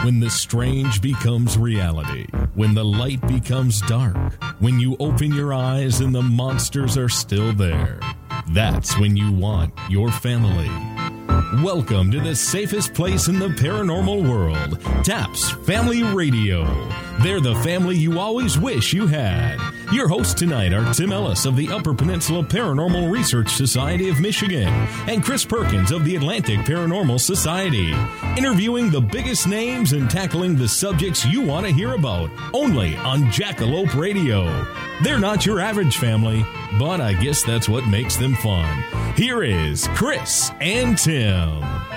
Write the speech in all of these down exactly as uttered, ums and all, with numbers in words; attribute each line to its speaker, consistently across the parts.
Speaker 1: When the strange becomes reality, when the light becomes dark, when you open your eyes and the monsters are still there, that's when you want your family. Welcome to the safest place in the paranormal world, TAPS Family Radio. They're the family you always wish you had. Your hosts tonight are Tim Ellis of the Upper Peninsula Paranormal Research Society of Michigan and Chris Perkins of the Atlantic Paranormal Society. Interviewing the biggest names and tackling the subjects you want to hear about, only on Jackalope Radio. They're not your average family, but I guess that's what makes them fun. Here is Chris and Tim.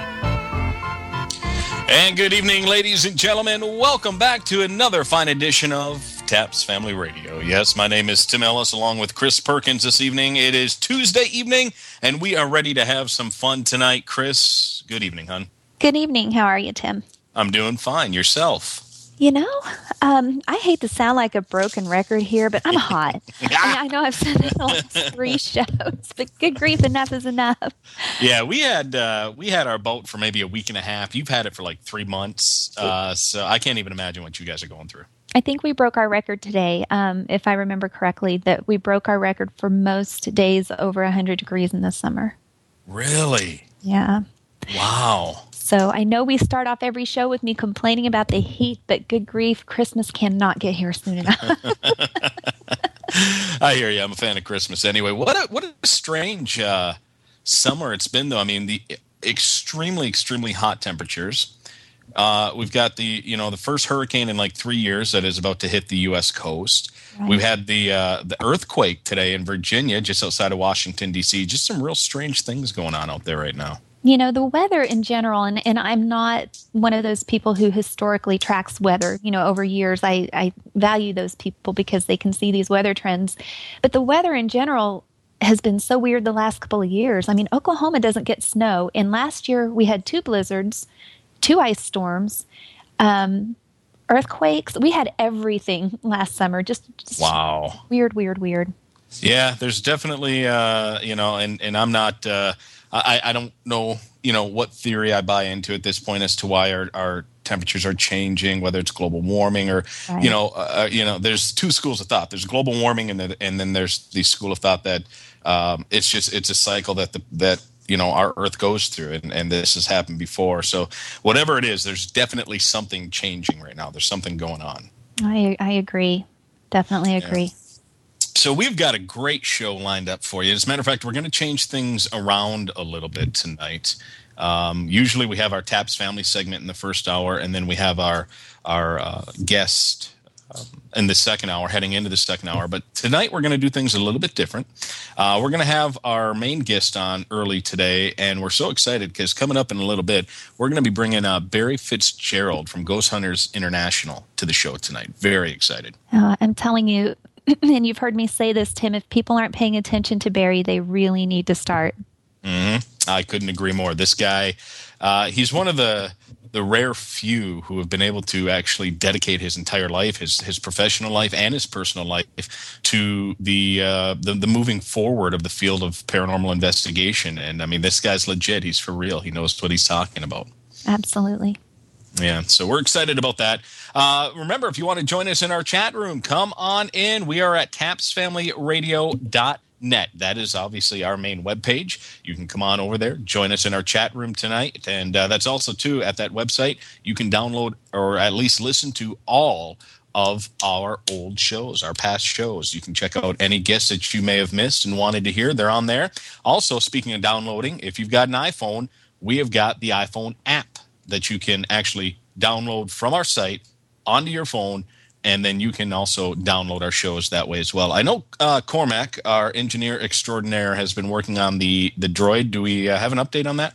Speaker 2: And good evening, ladies and gentlemen. Welcome back to another fine edition of TAPS Family Radio. Yes, my name is Tim Ellis along with Chris Perkins this evening. It is Tuesday evening, and we are ready to have some fun tonight. Chris, good evening, hon.
Speaker 3: Good evening. How are you, Tim?
Speaker 2: I'm doing fine. Yourself?
Speaker 3: You know, um, I hate to sound like a broken record here, but I'm hot. I, mean, I know I've said that the last three shows, but good grief, enough is enough.
Speaker 2: Yeah, we had uh, we had our boat for maybe a week and a half. You've had it for like three months, uh, so I can't even imagine what you guys are going through.
Speaker 3: I think we broke our record today, um, if I remember correctly, that we broke our record for most days over one hundred degrees in the summer.
Speaker 2: Really?
Speaker 3: Yeah.
Speaker 2: Wow.
Speaker 3: So I know we start off every show with me complaining about the heat, but good grief, Christmas cannot get here soon enough.
Speaker 2: I hear you. I'm a fan of Christmas anyway. What a, what a strange uh, summer it's been, though. I mean, the extremely, extremely hot temperatures. Uh, we've got the, you know, the first hurricane in like three years that is about to hit the U S coast. Right. We've had the uh, the earthquake today in Virginia, just outside of Washington, D C. Just some real strange things going on out there right now.
Speaker 3: You know, the weather in general, and, and I'm not one of those people who historically tracks weather, you know, over years. I, I value those people because they can see these weather trends. But the weather in general has been so weird the last couple of years. I mean, Oklahoma doesn't get snow. And last year we had two blizzards, two ice storms, um, earthquakes. We had everything last summer. Just, just
Speaker 2: wow.
Speaker 3: Weird, weird, weird.
Speaker 2: Yeah, there's definitely, uh, you know, and, and I'm not... Uh, I, I don't know, you know, what theory I buy into at this point as to why our, our temperatures are changing, whether it's global warming or, right. you know, uh, you know, there's two schools of thought. There's global warming, and the, and then there's the school of thought that um, it's just it's a cycle that the, that you know our Earth goes through, and, and this has happened before. So whatever it is, there's definitely something changing right now. There's something going on.
Speaker 3: I I agree, definitely agree.
Speaker 2: Yeah. So we've got a great show lined up for you. As a matter of fact, we're going to change things around a little bit tonight. Um, usually we have our TAPS Family segment in the first hour, and then we have our our uh, guest um, in the second hour, heading into the second hour. But tonight we're going to do things a little bit different. Uh, we're going to have our main guest on early today, and we're so excited because coming up in a little bit, we're going to be bringing uh, Barry Fitzgerald from Ghost Hunters International to the show tonight. Very excited.
Speaker 3: Uh, I'm telling you, and you've heard me say this, Tim, if people aren't paying attention to Barry, they really need to start.
Speaker 2: Mm-hmm. I couldn't agree more. This guy, uh, he's one of the the rare few who have been able to actually dedicate his entire life, his his professional life and his personal life, to the uh, the, the moving forward of the field of paranormal investigation. And I mean, this guy's legit. He's for real. He knows what he's talking about.
Speaker 3: Absolutely.
Speaker 2: Yeah, so we're excited about that. Uh, remember, if you want to join us in our chat room, come on in. We are at taps family radio dot net. That is obviously our main webpage. You can come on over there, join us in our chat room tonight. And uh, that's also, too, at that website, you can download or at least listen to all of our old shows, our past shows. You can check out any guests that you may have missed and wanted to hear. They're on there. Also, speaking of downloading, if you've got an iPhone, we have got the iPhone app that you can actually download from our site onto your phone, and then you can also download our shows that way as well. I know uh, Cormac, our engineer extraordinaire, has been working on the, the droid. Do we uh, have an update on that?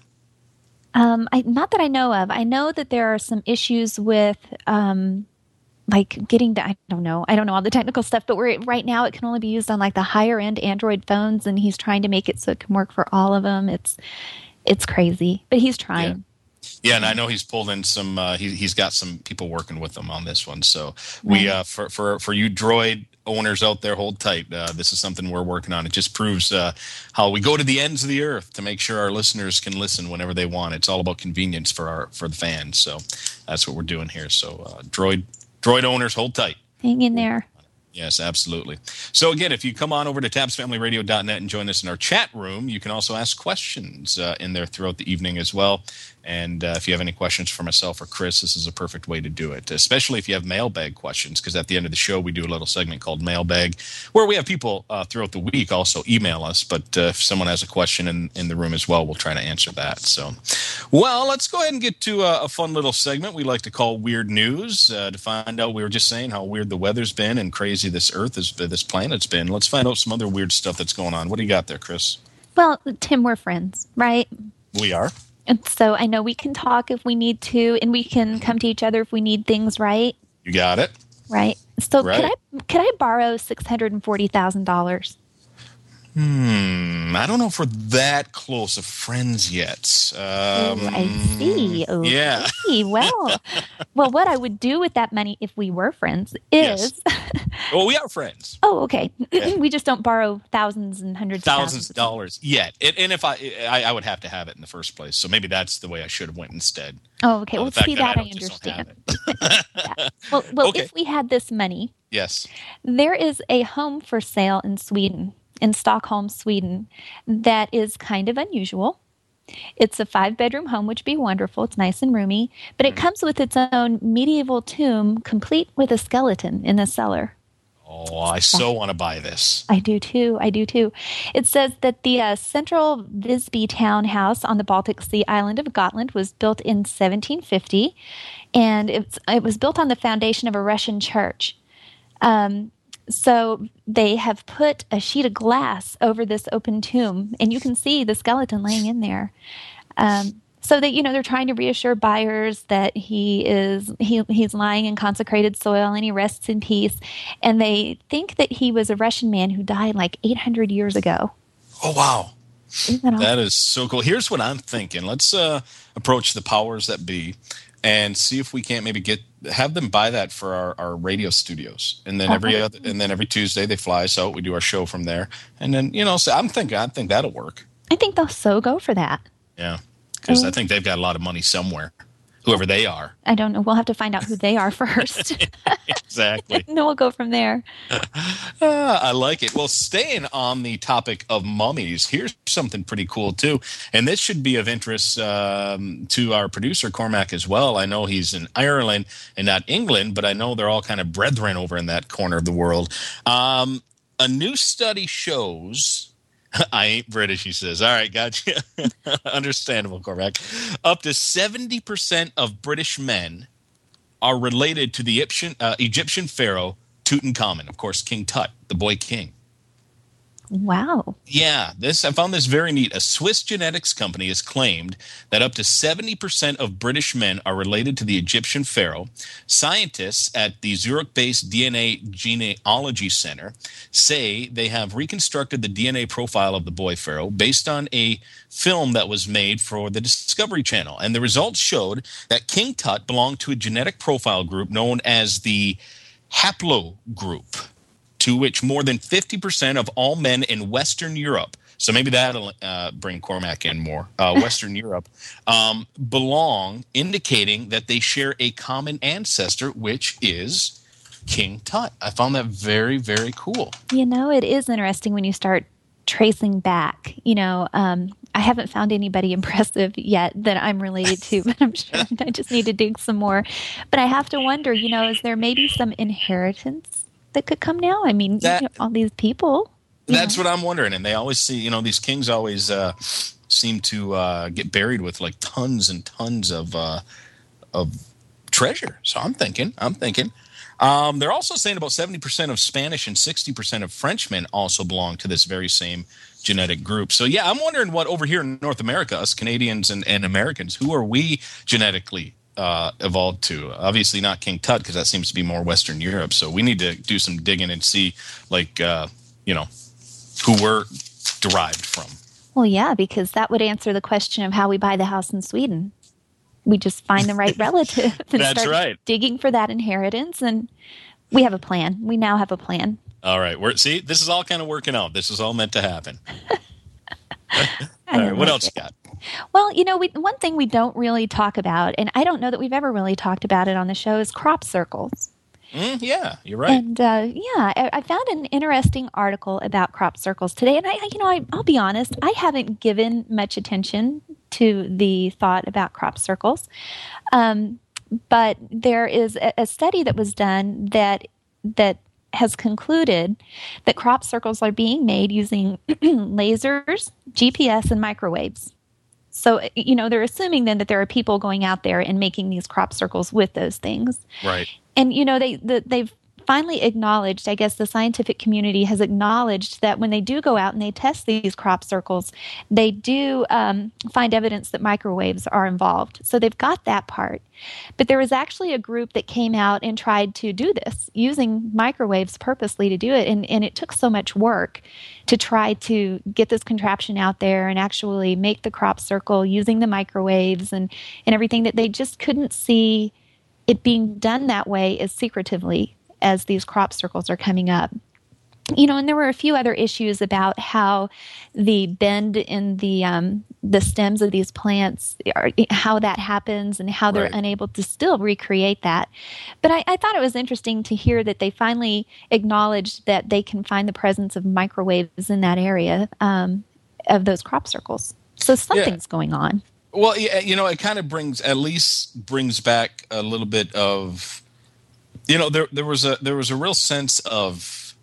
Speaker 3: Um, I, not that I know of. I know that there are some issues with, um, like, getting to, I don't know, I don't know all the technical stuff, but we're, right now it can only be used on, like, the higher-end Android phones, and he's trying to make it so it can work for all of them. It's, it's crazy, but he's trying.
Speaker 2: Yeah. Yeah, and I know he's pulled in some. Uh, he, he's got some people working with him on this one. So we, uh, for for for you Droid owners out there, hold tight. Uh, this is something we're working on. It just proves uh, how we go to the ends of the earth to make sure our listeners can listen whenever they want. It's all about convenience for our for the fans. So that's what we're doing here. So uh, Droid Droid owners, hold tight.
Speaker 3: Hang in there.
Speaker 2: Yes, absolutely. So again, if you come on over to taps family radio dot net and join us in our chat room, you can also ask questions uh, in there throughout the evening as well. And uh, if you have any questions for myself or Chris, this is a perfect way to do it, especially if you have mailbag questions, because at the end of the show, we do a little segment called Mailbag, where we have people uh, throughout the week also email us. But uh, if someone has a question in, in the room as well, we'll try to answer that. So, well, let's go ahead and get to a, a fun little segment we like to call Weird News uh, to find out. We were just saying how weird the weather's been and crazy this Earth, is, this planet's been. Let's find out some other weird stuff that's going on. What do you got there, Chris?
Speaker 3: Well, Tim, we're friends, right?
Speaker 2: We are.
Speaker 3: And so I know we can talk if we need to, and we can come to each other if we need things, right?
Speaker 2: You got it.
Speaker 3: Right. So
Speaker 2: right.
Speaker 3: could I could I borrow six hundred and forty thousand dollars?
Speaker 2: Hmm. I don't know if we're that close of friends yet. Um,
Speaker 3: oh, I see. Okay.
Speaker 2: Yeah.
Speaker 3: Well, well, what I would do with that money if we were friends is.
Speaker 2: Yes. Well, we are friends.
Speaker 3: Oh, okay.
Speaker 2: Yeah.
Speaker 3: We just don't borrow thousands and hundreds
Speaker 2: thousands
Speaker 3: of thousands
Speaker 2: of dollars yet. And, and if I, I, I would have to have it in the first place, so maybe that's the way I should have went instead.
Speaker 3: Oh, okay.
Speaker 2: Uh,
Speaker 3: well, see that,
Speaker 2: that
Speaker 3: I,
Speaker 2: I
Speaker 3: understand. Yeah. Well, well,
Speaker 2: okay.
Speaker 3: If we had this money,
Speaker 2: yes,
Speaker 3: there is a home for sale in Sweden. In Stockholm, Sweden, that is kind of unusual. It's a five-bedroom home, which would be wonderful. It's nice and roomy, but it comes with its own medieval tomb, complete with a skeleton in the cellar.
Speaker 2: Oh, I so want to buy this.
Speaker 3: I do too. I do too. It says that the uh, central Visby townhouse on the Baltic Sea island of Gotland was built in seventeen fifty, and it's, it was built on the foundation of a Russian church. Um, So they have put a sheet of glass over this open tomb, and you can see the skeleton laying in there. Um, so that, you know, they're trying to reassure buyers that he is he he's lying in consecrated soil and he rests in peace. And they think that he was a Russian man who died like eight hundred years ago.
Speaker 2: Oh, wow.
Speaker 3: Isn't that awesome?
Speaker 2: That is so cool. Here's what I'm thinking. Let's uh, approach the powers that be and see if we can't maybe get have them buy that for our, our radio studios, and then every other, and then every Tuesday they fly us out. We do our show from there, and then you know, so I'm thinking I think that'll work.
Speaker 3: I think they'll so go for that.
Speaker 2: Yeah, because
Speaker 3: Mm.
Speaker 2: I think they've got a lot of money somewhere, whoever they are.
Speaker 3: I don't know. We'll have to find out who they are first.
Speaker 2: Exactly.
Speaker 3: And then we'll go from there.
Speaker 2: Uh, I like it. Well, staying on the topic of mummies, here's something pretty cool too, and this should be of interest um, to our producer Cormac as well. I know he's in Ireland and not England, but I know they're all kind of brethren over in that corner of the world. Um, a new study shows. I ain't British, he says. All right, gotcha. Understandable, Cormac. Up to seventy percent of British men are related to the Egyptian, uh, Egyptian pharaoh Tutankhamun, of course, King Tut, the boy king.
Speaker 3: Wow.
Speaker 2: Yeah, this I found this very neat. A Swiss genetics company has claimed that up to seventy percent of British men are related to the Egyptian pharaoh. Scientists at the Zurich-based D N A Genealogy Center say they have reconstructed the D N A profile of the boy pharaoh based on a film that was made for the Discovery Channel. And the results showed that King Tut belonged to a genetic profile group known as the haplogroup, to which more than fifty percent of all men in Western Europe, so maybe that'll uh, bring Cormac in more, uh, Western Europe, um, belong, indicating that they share a common ancestor, which is King Tut. I found that very, very cool.
Speaker 3: You know, it is interesting when you start tracing back. You know, um, I haven't found anybody impressive yet that I'm related to, but I'm sure I just need to dig some more. But I have to wonder, you know, is there maybe some inheritance that could come now? I mean,
Speaker 2: That-
Speaker 3: you know, all these people. you
Speaker 2: That's
Speaker 3: know.
Speaker 2: what I'm wondering. And they always see, you know, these kings always uh, seem to uh, get buried with like tons and tons of uh, of treasure. So I'm thinking, I'm thinking. Um, they're also saying about seventy percent of Spanish and sixty percent of Frenchmen also belong to this very same genetic group. So, yeah, I'm wondering what over here in North America, us Canadians and, and Americans, who are we genetically uh, evolved to? Obviously not King Tut, because that seems to be more Western Europe. So we need to do some digging and see, like, uh, you know, who we're derived from.
Speaker 3: Well, yeah, because that would answer the question of how we buy the house in Sweden. We just find the right relative and
Speaker 2: That's
Speaker 3: start
Speaker 2: right.
Speaker 3: digging for that inheritance, and we have a plan. We now have a plan.
Speaker 2: All right. We're, see, this is all kind of working out. This is all meant to happen. All right. What else you got?
Speaker 3: Well, you know, we, one thing we don't really talk about, and I don't know that we've ever really talked about it on the show, is crop circles.
Speaker 2: Mm, yeah, you're right.
Speaker 3: And uh, yeah, I, I found an interesting article about crop circles today, and I, you know, I, I'll be honest, I haven't given much attention to the thought about crop circles, um, but there is a, a study that was done that that has concluded that crop circles are being made using lasers, G P S, and microwaves. So, you know, they're assuming then that there are people going out there and making these crop circles with those things.
Speaker 2: Right.
Speaker 3: And, you know, they, the, they've finally acknowledged, I guess the scientific community has acknowledged that when they do go out and they test these crop circles, they do um, find evidence that microwaves are involved. So they've got that part. But there was actually a group that came out and tried to do this using microwaves purposely to do it. And, and it took so much work to try to get this contraption out there and actually make the crop circle using the microwaves and, and everything, that they just couldn't see it being done that way as secretively as these crop circles are coming up. You know, and there were a few other issues about how the bend in the um, the stems of these plants, are, how that happens and how they're
Speaker 2: Right.
Speaker 3: unable to still recreate that. But I, I thought it was interesting to hear that they finally acknowledged that they can find the presence of microwaves in that area um, of those crop circles. So something's yeah. going on.
Speaker 2: Well, yeah, you know, it kind of brings, at least brings back a little bit of, you know, there there was a there was a real sense of,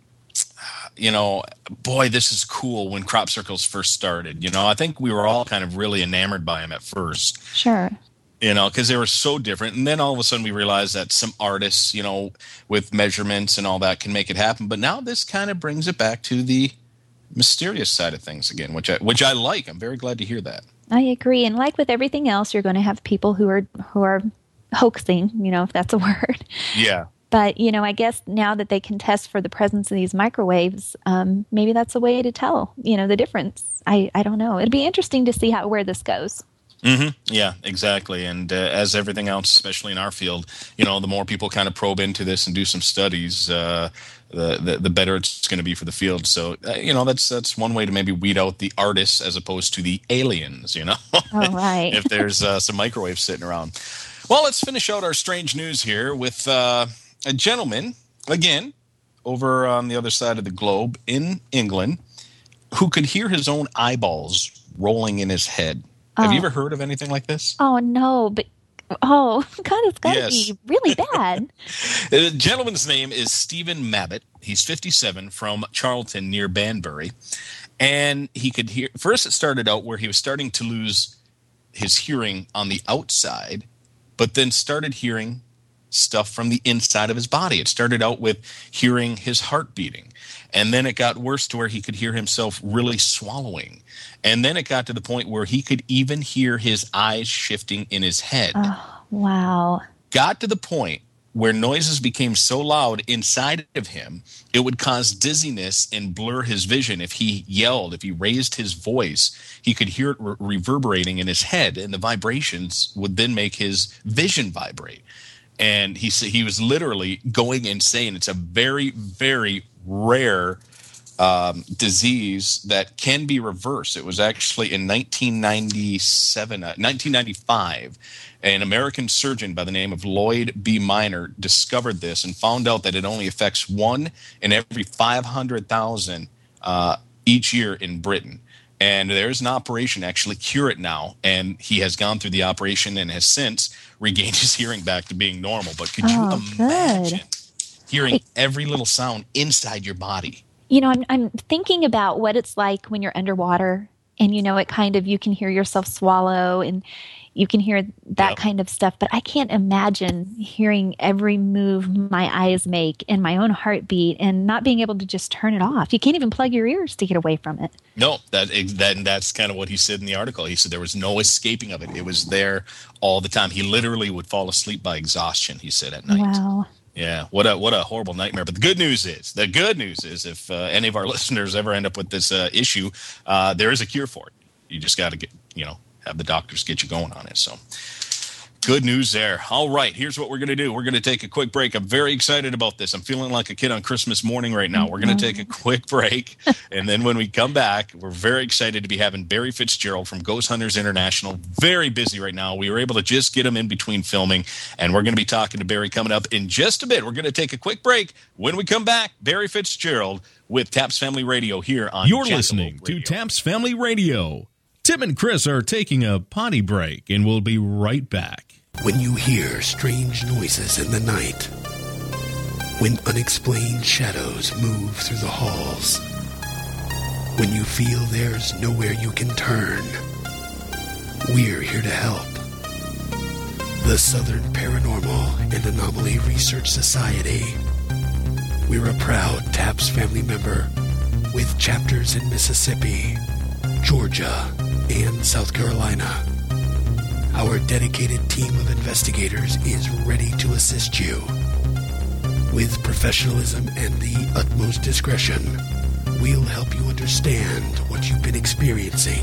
Speaker 2: you know, boy, this is cool when crop circles first started. You know, I think we were all kind of really enamored by them at first.
Speaker 3: Sure.
Speaker 2: You know, because they were so different. And then all of a sudden we realized that some artists, you know, with measurements and all that can make it happen. But now this kind of brings it back to the mysterious side of things again, which I, which I like. I'm very glad to hear that.
Speaker 3: I agree. And like with everything else, you're going to have people who are who are hoaxing, you know, if that's a word.
Speaker 2: Yeah.
Speaker 3: But, you know, I guess now that they can test for the presence of these microwaves, um, maybe that's a way to tell, you know, the difference. I, I don't know. It'd be interesting to see how where this goes.
Speaker 2: Mm-hmm. Yeah, exactly. And uh, as everything else, especially in our field, you know, the more people kind of probe into this and do some studies, uh, the, the the better it's going to be for the field. So, uh, you know, that's that's one way to maybe weed out the artists as opposed to the aliens, you know,
Speaker 3: oh, right.
Speaker 2: if there's uh, some microwaves sitting around. Well, let's finish out our strange news here with uh, a gentleman, again, over on the other side of the globe in England, who could hear his own eyeballs rolling in his head. Have
Speaker 3: oh.
Speaker 2: you ever heard of anything like this?
Speaker 3: Oh, no, but, oh, God, it's got to
Speaker 2: Yes.
Speaker 3: be really bad.
Speaker 2: The gentleman's name is Stephen Mabbott. He's fifty-seven, from Charlton near Banbury. And he could hear, first it started out where he was starting to lose his hearing on the outside, but then started hearing stuff from the inside of his body. It started out with hearing his heart beating. And then it got worse to where he could hear himself really swallowing. And then it got to the point where he could even hear his eyes shifting in his head.
Speaker 3: Oh, wow.
Speaker 2: Got to the point where noises became so loud inside of him, it would cause dizziness and blur his vision. If he yelled, if he raised his voice, he could hear it re- reverberating in his head, and the vibrations would then make his vision vibrate. And he said he was literally going insane. It's a very, very rare um, disease that can be reversed. It was actually in nineteen ninety-seven, uh, nineteen ninety-five, an American surgeon by the name of Lloyd B. Minor discovered this and found out that it only affects one in every five hundred thousand uh, each year in Britain. And there's an operation to actually cure it now. And he has gone through the operation and has since regained his hearing back to being normal. But could
Speaker 3: Oh,
Speaker 2: you imagine
Speaker 3: good.
Speaker 2: hearing every little sound inside your body?
Speaker 3: You know, I'm, I'm thinking about what it's like when you're underwater and, you know, it kind of, you can hear yourself swallow and you can hear that
Speaker 2: Yep.
Speaker 3: kind of stuff. But I can't imagine hearing every move my eyes make and my own heartbeat and not being able to just turn it off. You can't even plug your ears to get away from it.
Speaker 2: No, that, that and that's kind of what he said in the article. He said there was no escaping of it. It was there all the time. He literally would fall asleep by exhaustion, he said, at night.
Speaker 3: Wow.
Speaker 2: Yeah, what a what a horrible nightmare. But the good news is, the good news is, if uh, any of our listeners ever end up with this uh, issue, uh, there is a cure for it. You just got to get, you know, have the doctors get you going on it. So Good news there. All right, here's what we're going to do. We're going to take a quick break. I'm very excited about this. I'm feeling like a kid on Christmas morning right now. We're going to take a quick break, and then when we come back, we're very excited to be having Barry Fitzgerald from Ghost Hunters International. Very busy right now. We were able to just get him in between filming, and we're going to be talking to Barry coming up in just a bit. We're going to take a quick break. When we come back, Barry Fitzgerald with Taps Family Radio here on
Speaker 1: You're listening to Taps Family Radio. Tim and Chris are taking a potty break, and we'll be right back.
Speaker 4: When you hear strange noises in the night, when unexplained shadows move through the halls, when you feel there's nowhere you can turn, we're here to help. The Southern Paranormal and Anomaly Research Society. We're a proud TAPS family member with chapters in Mississippi, Georgia, and South Carolina. Our dedicated team of investigators is ready to assist you. With professionalism and the utmost discretion, we'll help you understand what you've been experiencing.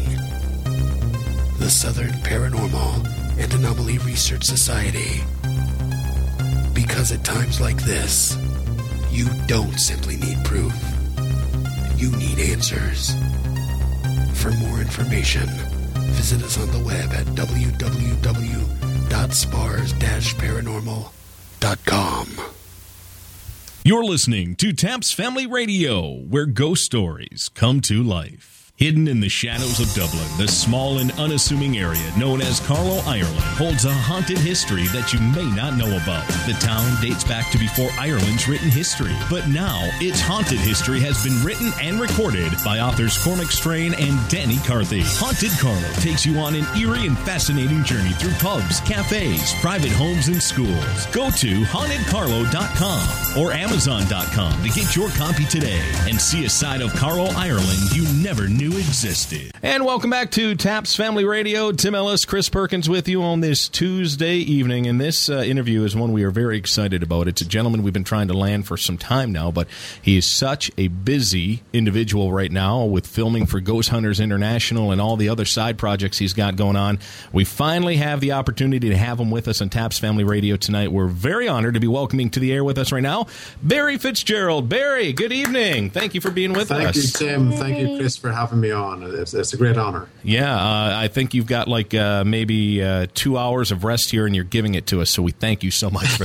Speaker 4: The Southern Paranormal and Anomaly Research Society. Because at times like this, you don't simply need proof. You need answers. For more information, visit us on the web at w w w dot spars dash paranormal dot com.
Speaker 1: You're listening to Taps Family Radio, where ghost stories come to life. Hidden in the shadows of Dublin, the small and unassuming area known as Carlow, Ireland, holds a haunted history that you may not know about. The town dates back to before Ireland's written history, but now its haunted history has been written and recorded by authors Cormac Strain and Danny Carthy. Haunted Carlow takes you on an eerie and fascinating journey through pubs, cafes, private homes, and schools. Go to haunted carlow dot com or amazon dot com to get your copy today and see a side of Carlow, Ireland you never knew existed. And welcome back to Taps Family Radio. Tim Ellis, Chris Perkins with you on this Tuesday evening. And this uh, interview is one we are very excited about. It's a gentleman we've been trying to land for some time now, but he is such a busy individual right now with filming for Ghost Hunters International and all the other side projects he's got going on. We finally have the opportunity to have him with us on Taps Family Radio tonight. We're very honored to be welcoming to the air with us right now Barry Fitzgerald. Barry, good evening. Thank you for being with
Speaker 5: Thank
Speaker 1: us.
Speaker 5: Thank you, Tim. Thank you, Chris, for having me on. It's, it's a great honor.
Speaker 1: Yeah, uh, I think you've got like uh, maybe uh, two hours of rest here, and you're giving it to us, so we thank you so much for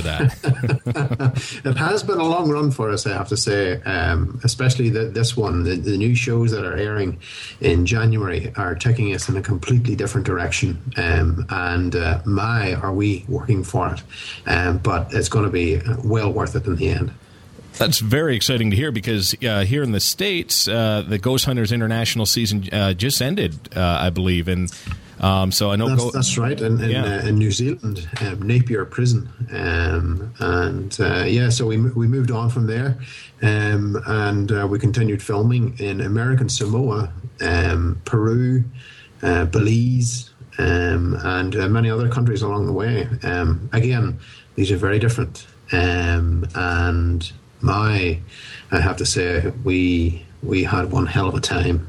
Speaker 1: that.
Speaker 5: It has been a long run for us, I have to say, um, especially the, this one. The, the new shows that are airing in January are taking us in a completely different direction, um, and uh, my, are we working for it. Um, but it's going to be well worth it in the end.
Speaker 1: That's very exciting to hear because uh, here in the States, uh, the Ghost Hunters International season uh, just ended, uh, I believe. And um, so I know
Speaker 5: that's,
Speaker 1: Go-
Speaker 5: that's right. In, in,
Speaker 1: yeah.
Speaker 5: uh, in New Zealand, um, Napier Prison. Um, and uh, yeah, so we, we moved on from there um, and uh, we continued filming in American Samoa, um, Peru, uh, Belize, um, and uh, many other countries along the way. Um, again, these are very different. Um, and My, I have to say, we we had one hell of a time.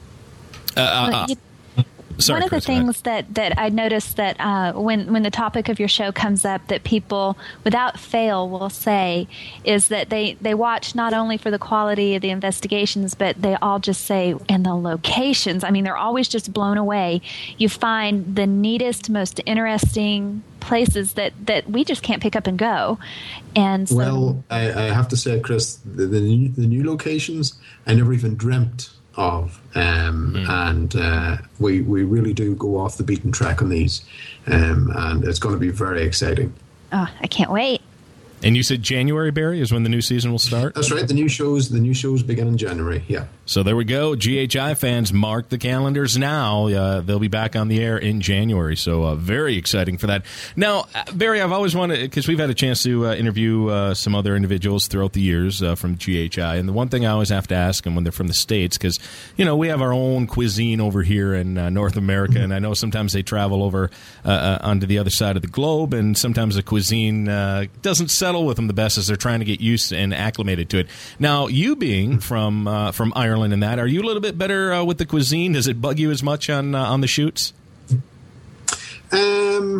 Speaker 1: Uh, uh,
Speaker 3: You,
Speaker 1: sorry,
Speaker 3: one of
Speaker 1: Chris,
Speaker 3: the things that, that I noticed that uh, when when the topic of your show comes up, that people without fail will say is that they, they watch not only for the quality of the investigations, but they all just say, and the locations. I mean, they're always just blown away. You find the neatest, most interesting places that, that we just can't pick up and go. And so,
Speaker 5: well, I, I have to say, Chris, the, the, new, the new locations I never even dreamt of, um, mm. and uh, we we really do go off the beaten track on these, um, and it's going to be very exciting.
Speaker 3: Oh, I can't wait.
Speaker 1: And you said January, Barry, is when the new season will start?
Speaker 5: That's right. The new shows the new shows begin in January, yeah.
Speaker 1: So there we go. G H I fans, mark the calendars now. Uh, they'll be back on the air in January, so uh, very exciting for that. Now, Barry, I've always wanted, because we've had a chance to uh, interview uh, some other individuals throughout the years uh, from G H I, and the one thing I always have to ask them when they're from the States, because, you know, we have our own cuisine over here in uh, North America, mm-hmm. and I know sometimes they travel over uh, uh, onto the other side of the globe, and sometimes the cuisine uh, doesn't settle with them the best as they're trying to get used and acclimated to it. Now, you being from uh, from Ireland and that, are you a little bit better uh, with the cuisine? Does it bug you as much on uh, on the shoots?
Speaker 5: Um,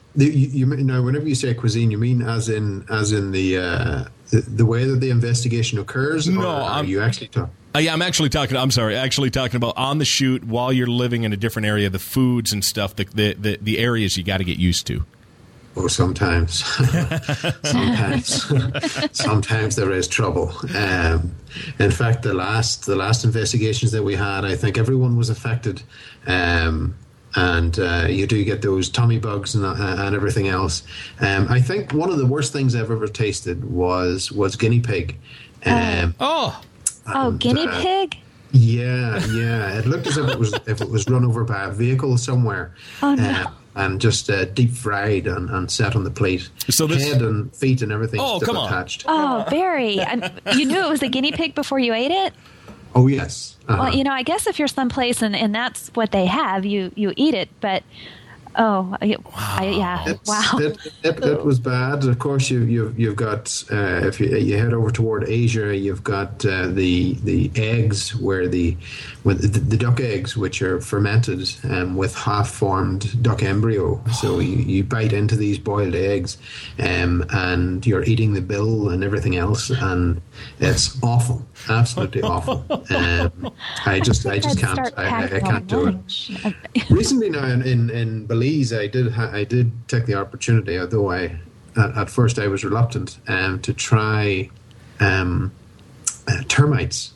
Speaker 5: The, you, you now, whenever you say cuisine, you mean as in as in the uh, the, the way that the investigation occurs?
Speaker 1: No,
Speaker 5: or are
Speaker 1: I'm,
Speaker 5: you actually talking?
Speaker 1: Uh, yeah, I'm actually talking. I'm sorry, actually talking about on the shoot while you're living in a different area, the foods and stuff, the the the, the areas you got to get used to.
Speaker 5: Oh, sometimes, sometimes, sometimes there is trouble. Um, in fact, the last the last investigations that we had, I think everyone was affected. Um, And uh, you do get those tummy bugs and, uh, and everything else. Um, I think one of the worst things I've ever tasted was was guinea pig. Um,
Speaker 1: oh,
Speaker 3: oh,
Speaker 5: and,
Speaker 3: guinea
Speaker 5: uh,
Speaker 3: pig.
Speaker 5: Yeah, yeah. It looked as if it was if it was run over by a vehicle somewhere.
Speaker 3: Oh no.
Speaker 5: Uh, and just uh, deep fried and, and set on the plate.
Speaker 1: So this,
Speaker 5: head and feet and everything
Speaker 1: oh,
Speaker 5: still
Speaker 1: come
Speaker 5: attached.
Speaker 3: On. Oh, Barry, I'm, you knew it was a guinea pig before you ate it?
Speaker 5: Oh, yes. Uh-huh.
Speaker 3: Well, you know, I guess if you're someplace and, and that's what they have, you, you eat it. But, oh, I, I, yeah,
Speaker 5: It's,
Speaker 3: wow.
Speaker 5: It, it, it was bad. Of course, you, you've, you've got, uh, if you, you head over toward Asia, you've got uh, the the eggs where the, with the, the duck eggs, which are fermented um, with half-formed duck embryo. So you, you bite into these boiled eggs um, and you're eating the bill and everything else. And it's awful. Absolutely awful. Um, I just I just can't I, I can't do it. Recently now in, in, in Belize, I did ha- I did take the opportunity, although I at, at first I was reluctant, um, to try um, uh, termites,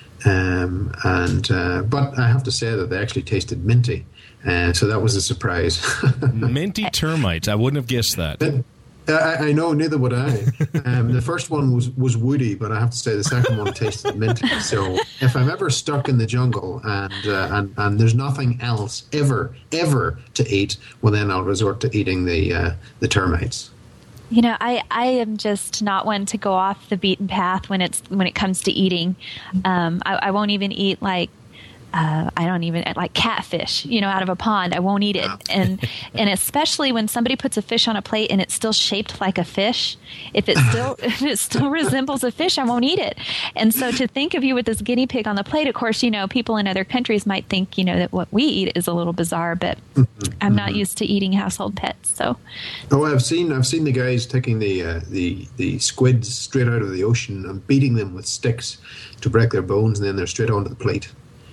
Speaker 5: um, and uh, but I have to say that they actually tasted minty, and uh, so that was a surprise.
Speaker 1: Minty termites! I wouldn't have guessed that.
Speaker 5: But, I, I know, neither would I. Um, the first one was, was woody, but I have to say the second one tasted minty. So if I'm ever stuck in the jungle and, uh, and and there's nothing else ever, ever to eat, well, then I'll resort to eating the uh, the termites.
Speaker 3: You know, I, I am just not one to go off the beaten path when it's when it comes to eating. Um, I, I won't even eat like. Uh, I don't even like catfish, you know, out of a pond. I won't eat it. And and especially when somebody puts a fish on a plate and it's still shaped like a fish, if it still if it still resembles a fish, I won't eat it. And so to think of you with this guinea pig on the plate, of course, you know, people in other countries might think, you know, that what we eat is a little bizarre, but I'm not used to eating household pets. So,
Speaker 5: oh, I've seen I've seen the guys taking the uh, the the squids straight out of the ocean and beating them with sticks to break their bones, and then they're straight onto the plate.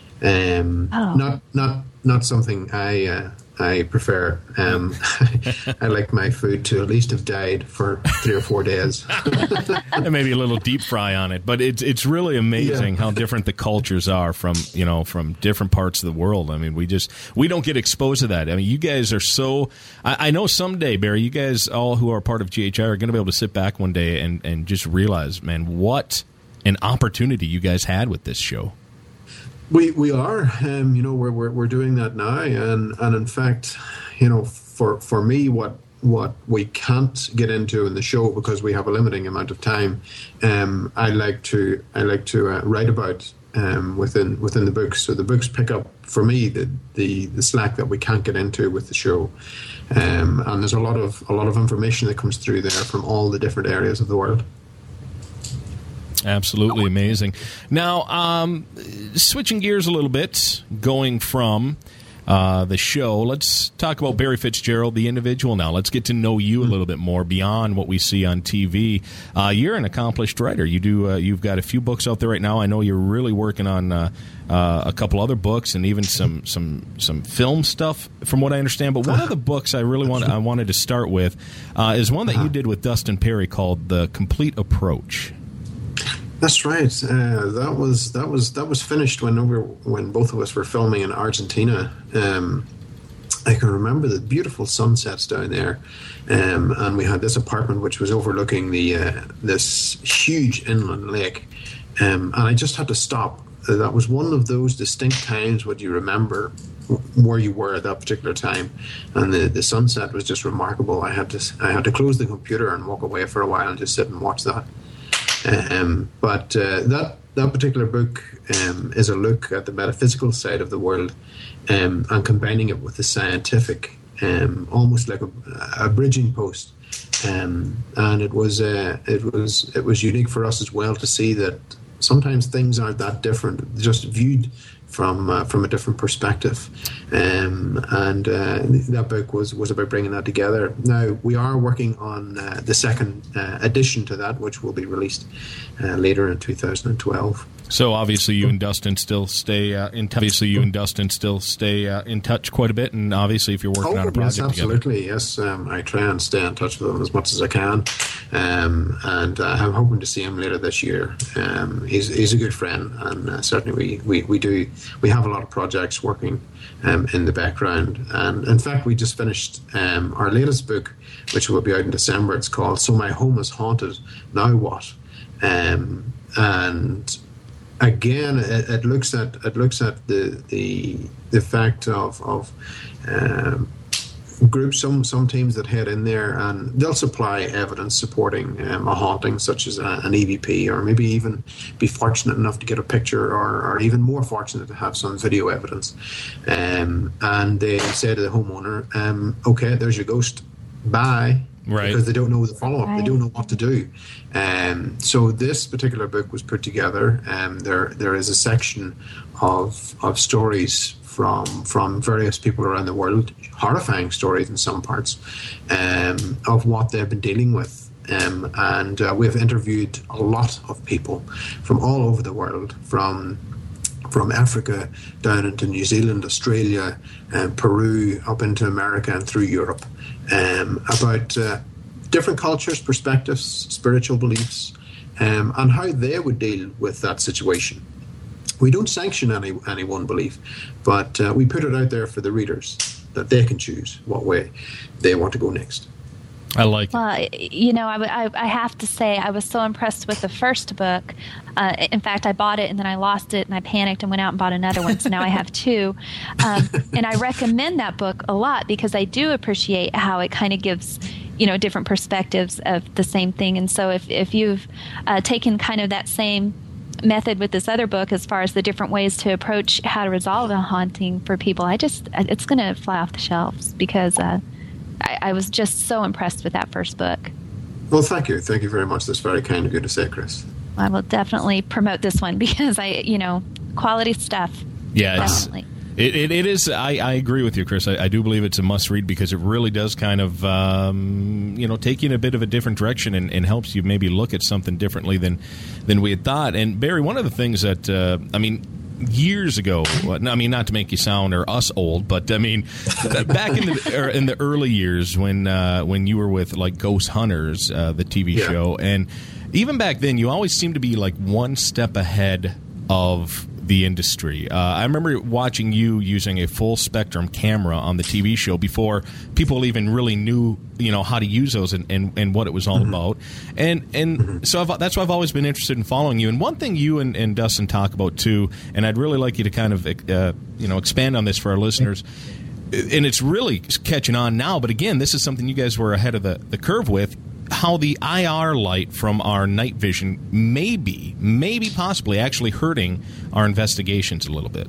Speaker 5: Um,
Speaker 3: oh.
Speaker 5: Not not not something I uh, I prefer. Um, I like my food to at least have died for three or four days.
Speaker 1: And maybe a little deep fry on it, but it's it's really amazing
Speaker 5: yeah.
Speaker 1: how different the cultures are from you know from different parts of the world. I mean, we just we don't get exposed to that. I mean, you guys are so. I, I know someday, Barry, you guys all who are part of G H I are going to be able to sit back one day and and just realize, man, what an opportunity you guys had with this show.
Speaker 5: We we are, um, you know, we're, we're we're doing that now, and, and in fact, you know, for for me, what what we can't get into in the show because we have a limiting amount of time, um, I like to I like to uh, write about um, within within the books. So the books pick up for me the the, the slack that we can't get into with the show, um, and there's a lot of a lot of information that comes through there from all the different areas of the world.
Speaker 1: Absolutely amazing. Now, um, switching gears a little bit, going from uh, the show, let's talk about Barry Fitzgerald, the individual now. Let's get to know you a little bit more beyond what we see on T V. Uh, you're an accomplished writer. You do. Uh, you've got a few books out there right now. I know you're really working on uh, uh, a couple other books and even some some some film stuff, from what I understand. But one of the books I really want I wanted to start with uh, is one that you did with Dustin Pari called The Complete Approach.
Speaker 5: That's right. Uh, that was that was that was finished when we were, when both of us were filming in Argentina. Um, I can remember the beautiful sunsets down there, um, and we had this apartment which was overlooking the uh, this huge inland lake, um, and I just had to stop. Uh, that was one of those distinct times what you remember where you were at that particular time, and the, the sunset was just remarkable. I had to I had to close the computer and walk away for a while and just sit and watch that. Um, but uh, that that particular book um, is a look at the metaphysical side of the world, um, and combining it with the scientific, um, almost like a, a bridging post. Um, and it was uh, it was it was unique for us as well to see that sometimes things aren't that different, just viewed from uh, from a different perspective, um, and uh, that book was, was about bringing that together. Now we are working on uh, the second uh, edition to that, which will be released uh, later in two thousand twelve.
Speaker 1: So obviously you and Dustin still stay uh, in touch. Obviously you and Dustin still stay uh, in touch quite a bit, and obviously if you're working
Speaker 5: oh,
Speaker 1: on a project
Speaker 5: yes, absolutely,
Speaker 1: together.
Speaker 5: yes. Um, I try and stay in touch with him as much as I can, um, and uh, I'm hoping to see him later this year. Um, he's he's a good friend, and uh, certainly we, we, we do we have a lot of projects working um, in the background. And in fact, we just finished um, our latest book, which will be out in December. It's called "So My Home Is Haunted, Now What?" Um, and Again, it, it looks at it looks at the the the fact of of um, groups, some some teams that head in there and they'll supply evidence supporting um, a haunting, such as a, an E V P, or maybe even be fortunate enough to get a picture, or, or even more fortunate to have some video evidence. Um, and they say to the homeowner, um, "Okay, there's your ghost. Bye."
Speaker 1: Right.
Speaker 5: Because they don't know the follow-up.
Speaker 3: Right.
Speaker 5: They don't know what to do. Um, so this particular book was put together. Um, there there is a section of of stories from from various people around the world, horrifying stories in some parts, um, of what they've been dealing with. Um, and uh, we've interviewed a lot of people from all over the world, from from Africa down into New Zealand, Australia, um, Peru, up into America and through Europe, um, about uh, different cultures, perspectives, spiritual beliefs, um, and how they would deal with that situation. We don't sanction any any one belief, but uh, we put it out there for the readers that they can choose what way they want to go next.
Speaker 1: I like it.
Speaker 3: Well, you know, I, I, I have to say I was so impressed with the first book. Uh, in fact, I bought it and then I lost it and I panicked and went out and bought another one. So now I have two. Um, and I recommend that book a lot because I do appreciate how it kind of gives, you know, different perspectives of the same thing. And so if, if you've uh, taken kind of that same method with this other book as far as the different ways to approach how to resolve a haunting for people, I just, it's going to fly off the shelves because uh, I, I was just so impressed with that first book.
Speaker 5: Well, thank you. Thank you very much. That's very kind of you to say, Chris.
Speaker 3: I will definitely promote this one because I, you know, quality stuff.
Speaker 1: Yeah, it's,
Speaker 3: definitely.
Speaker 1: It, it, it is. I, I agree with you, Chris. I, I do believe it's a must-read because it really does kind of, um, you know, take you in a bit of a different direction and, and helps you maybe look at something differently than than we had thought. And Barry, one of the things that, uh, I mean, years ago, I mean, not to make you sound or us old, but I mean, back in the er, in the early years when uh, when you were with like Ghost Hunters, uh, the T V
Speaker 5: yeah.
Speaker 1: show, and even back then, you always seemed to be like one step ahead of the industry. Uh, I remember watching you using a full spectrum camera on the T V show before people even really knew, you know, how to use those and, and, and what it was all mm-hmm. about. And and mm-hmm. so I've, that's why I've always been interested in following you. And one thing you and, and Dustin talk about too, and I'd really like you to kind of uh, you know expand on this for our listeners. And it's really catching on now. But again, this is something you guys were ahead of the, the curve with. How the I R light from our night vision may be, maybe possibly actually hurting our investigations a little bit.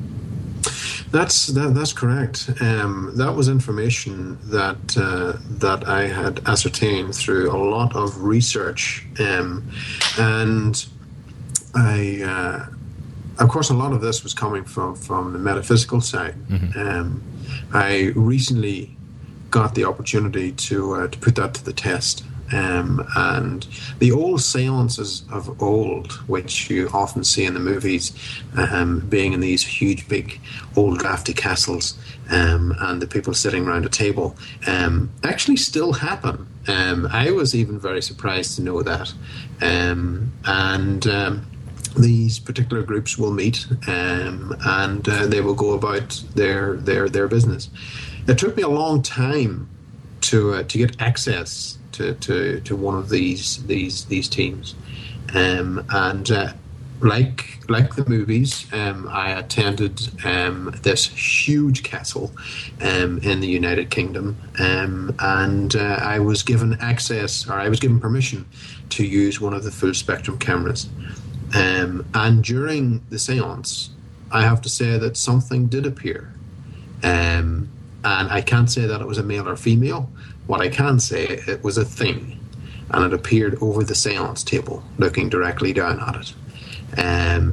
Speaker 5: That's that, that's correct. Um, that was information that uh, that I had ascertained through a lot of research, um, and I, uh, of course, a lot of this was coming from from the metaphysical side. Mm-hmm. Um, I recently got the opportunity to uh, to put that to the test. Um, and the old seances of old, which you often see in the movies, um, being in these huge, big, old, drafty castles, um, and the people sitting around a table, um, actually still happen. Um, I was even very surprised to know that. Um, and um, these particular groups will meet, um, and uh, they will go about their their their business. It took me a long time to uh, to get access To, to, to one of these these these teams, um, and uh, like like the movies, um, I attended um, this huge castle um, in the United Kingdom, um, and uh, I was given access, or I was given permission to use one of the full spectrum cameras. Um, and during the seance, I have to say that something did appear, um, and I can't say that it was a male or female. What I can say, it was a thing, and it appeared over the seance table, looking directly down at it. Um,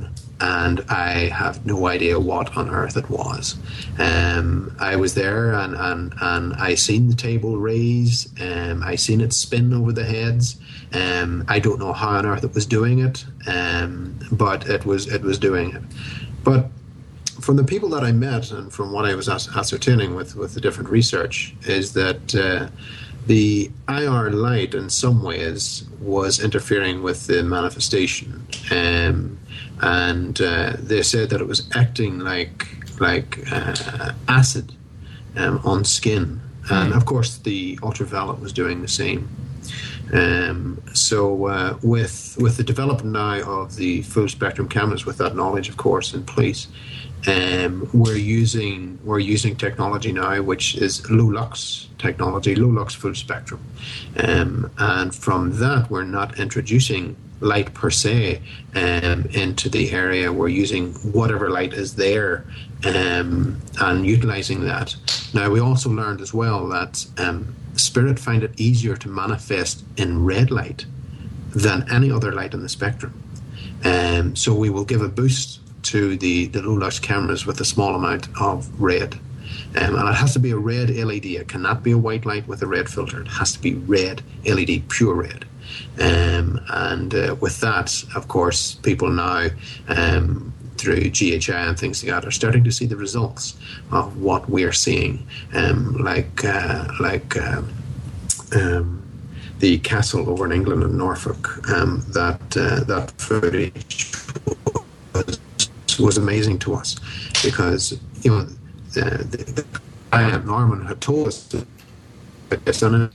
Speaker 5: and I have no idea what on earth it was. Um, I was there, and, and, and I seen the table raise. Um, I seen it spin over the heads. Um, I don't know how on earth it was doing it, um, but it was it was doing it. But from the people that I met, and from what I was ascertaining with, with the different research, is that uh, the I R light in some ways was interfering with the manifestation, um, and uh, they said that it was acting like like uh, acid um, on skin, and of course the ultraviolet was doing the same. Um, so uh, with with the development now of the full spectrum cameras, with that knowledge, of course, in place, um, we're using we're using technology now, which is low lux technology, low lux full spectrum, um, and from that we're not introducing light per se um, into the area. We're using whatever light is there um, and utilizing that. Now, we also learned as well that um, Spirit find it easier to manifest in red light than any other light in the spectrum. Um, so we will give a boost to the, the low lux cameras with a small amount of red. Um, and it has to be a red L E D. It cannot be a white light with a red filter. It has to be red L E D, pure red. Um, and uh, with that, of course, people now, um, through G H I and things like that, are starting to see the results of what we're seeing, um, like uh, like um, um, the castle over in England in Norfolk. Um, that uh, that footage was, was amazing to us, because you know uh, the, the guy Norman had told us that this on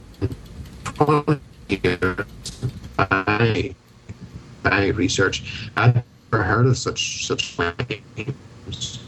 Speaker 5: by by research. I'd never heard of such such claims,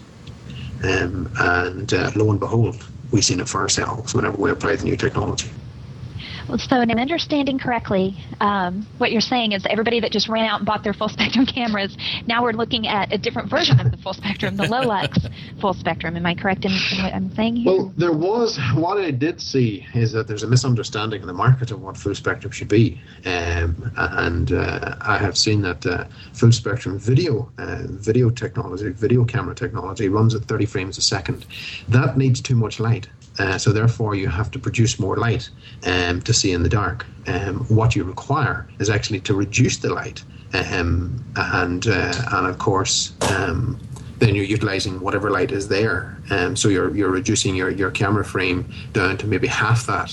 Speaker 5: um, and uh, lo and behold, we've seen it for ourselves whenever we apply the new technology.
Speaker 3: Well, so if I'm understanding correctly, um, what you're saying is everybody that just ran out and bought their full spectrum cameras, now we're looking at a different version of the full spectrum, the low lux full spectrum. Am I correct in, in what I'm saying here?
Speaker 5: Well, there was, what I did see is that there's a misunderstanding in the market of what full spectrum should be. Um, and uh, I have seen that uh, full spectrum video, uh, video technology, video camera technology runs at thirty frames a second. That needs too much light. Uh, so therefore, you have to produce more light um, to see in the dark. Um, what you require is actually to reduce the light, um, and uh, and of course, um, then you're utilizing whatever light is there. Um, so you're you're reducing your, your camera frame down to maybe half that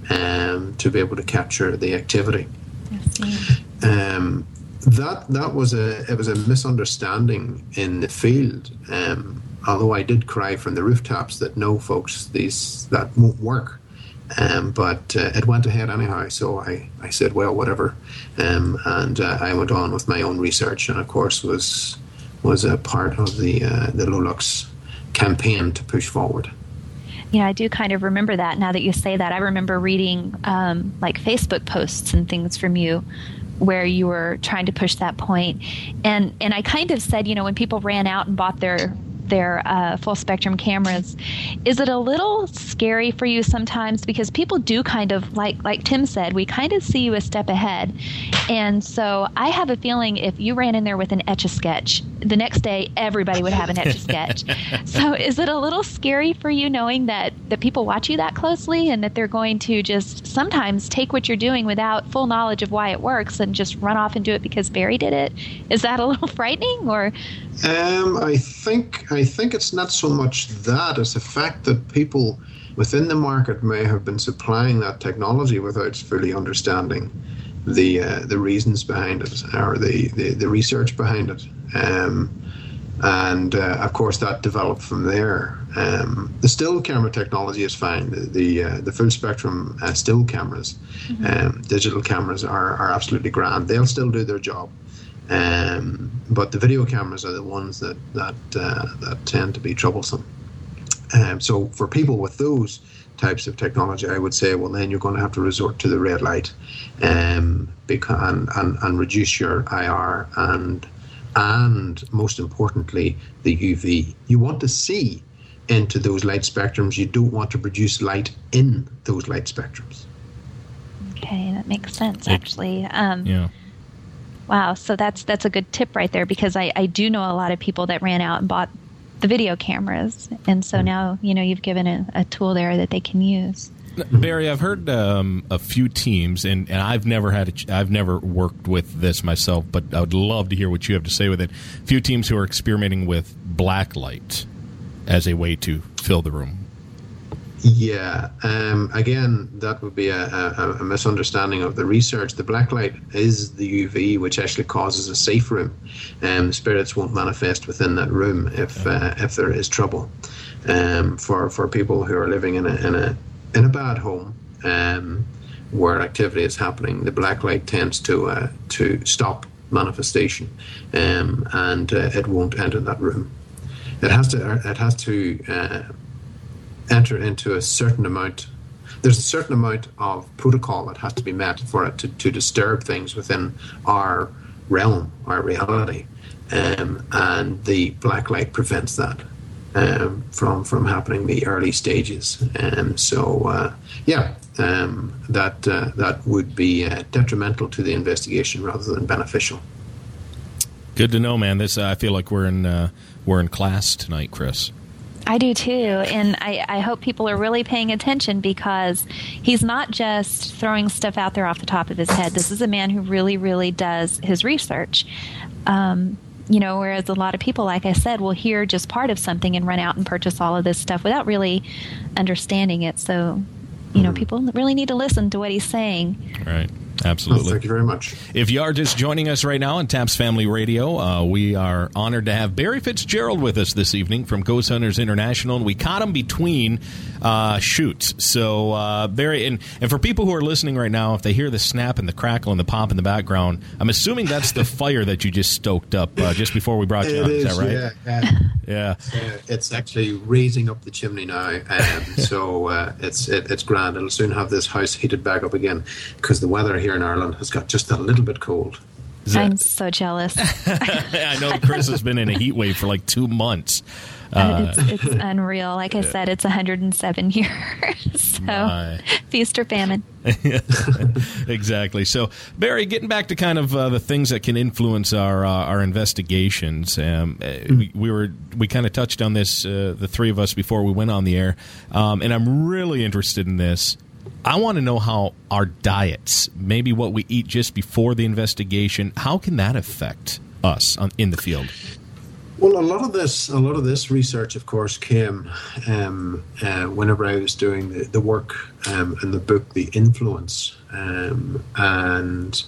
Speaker 5: um, to be able to capture the activity.
Speaker 3: Yes,
Speaker 5: um, that that was a it was a misunderstanding in the field. Um, Although I did cry from the rooftops that no, folks, these that won't work. Um, but uh, it went ahead anyhow, so I, I said, well, whatever. Um, and uh, I went on with my own research, and of course was was a part of the uh, the low lux campaign to push forward.
Speaker 3: Yeah, I do kind of remember that now that you say that. I remember reading um, like Facebook posts and things from you where you were trying to push that point. And, and I kind of said, you know, when people ran out and bought their their uh, full spectrum cameras, is it a little scary for you sometimes? Because people do kind of, like like Tim said, we kind of see you a step ahead. And so I have a feeling if you ran in there with an Etch-a-Sketch, the next day everybody would have an Etch-a-Sketch. So is it a little scary for you knowing that, that people watch you that closely and that they're going to just sometimes take what you're doing without full knowledge of why it works and just run off and do it because Barry did it? Is that a little frightening? Or
Speaker 5: Um, I think I think it's not so much that, it's the fact that people within the market may have been supplying that technology without fully understanding the uh, the reasons behind it, or the, the, the research behind it. Um, and uh, of course that developed from there. Um, the still camera technology is fine. The the, uh, the full spectrum uh, still cameras, mm-hmm. um, digital cameras are, are absolutely grand. They'll still do their job. Um, but the video cameras are the ones that that uh, that tend to be troublesome. Um, so for people with those types of technology, I would say, well, then you're going to have to resort to the red light, um, because, and, and and reduce your I R and and most importantly the U V. You want to see into those light spectrums. You don't want to produce light in those light spectrums.
Speaker 3: Okay, that makes sense. Actually, um,
Speaker 2: yeah.
Speaker 3: Wow. So that's that's a good tip right there, because I, I do know a lot of people that ran out and bought the video cameras. And so now, you know, you've given a, a tool there that they can use.
Speaker 1: Barry, I've heard um, a few teams, and, and I've never had, a ch- I've never worked with this myself, but I would love to hear what you have to say with it. A few teams who are experimenting with black light as a way to fill the room.
Speaker 5: Yeah. Um, again, that would be a, a, a misunderstanding of the research. The black light is the U V, which actually causes a safe room, and spirits won't manifest within that room if uh, if there is trouble. Um, for for people who are living in a in a in a bad home, um, where activity is happening, the black light tends to uh, to stop manifestation, um, and uh, it won't enter that room. It has to. It has to. Uh, enter into a certain amount. There's a certain amount of protocol that has to be met for it to, to disturb things within our realm, our reality, um, and the black light prevents that um, from from happening the early stages. Um, so uh, yeah, um, that uh, that would be uh, detrimental to the investigation rather than beneficial.
Speaker 1: Good to know, man. This uh, I feel like we're in uh, we're in class tonight, Chris.
Speaker 3: I do too, and I, I hope people are really paying attention, because he's not just throwing stuff out there off the top of his head. This is a man who really, really does his research. Um, you know, whereas a lot of people, like I said, will hear just part of something and run out and purchase all of this stuff without really understanding it. So, you know, people really need to listen to what he's saying.
Speaker 1: Right. Absolutely.
Speaker 5: Well, thank you very much.
Speaker 1: If you are just joining us right now on Taps Family Radio, uh, we are honored to have Barry Fitzgerald with us this evening from Ghost Hunters International, and we caught him between uh, shoots. So, uh, Barry, and, and for people who are listening right now, if they hear the snap and the crackle and the pop in the background, I'm assuming that's the fire that you just stoked up uh, just before we brought you
Speaker 5: it
Speaker 1: on.
Speaker 5: Is,
Speaker 1: is that right?
Speaker 5: Yeah. yeah.
Speaker 1: yeah.
Speaker 5: Uh, it's actually raising up the chimney now, um, so uh, it's it, it's grand. It'll soon have this house heated back up again, because the weather here in Ireland has got just a little bit cold.
Speaker 1: That,
Speaker 3: I'm so jealous.
Speaker 1: I know Chris has been in a heat wave for like two months.
Speaker 3: Uh, it's, it's unreal. Like I said, it's one hundred seven here. So
Speaker 1: my.
Speaker 3: Feast or famine.
Speaker 1: Exactly. So, Barry, getting back to kind of uh, the things that can influence our uh, our investigations, um, mm. we, we were we kind of touched on this, uh, the three of us, before we went on the air, um, and I'm really interested in this. I want to know how our diets, maybe what we eat just before the investigation, how can that affect us on, in the field?
Speaker 5: Well, a lot of this, a lot of this research, of course, came um, uh, whenever I was doing the, the work um, in the book, The Influence, um, and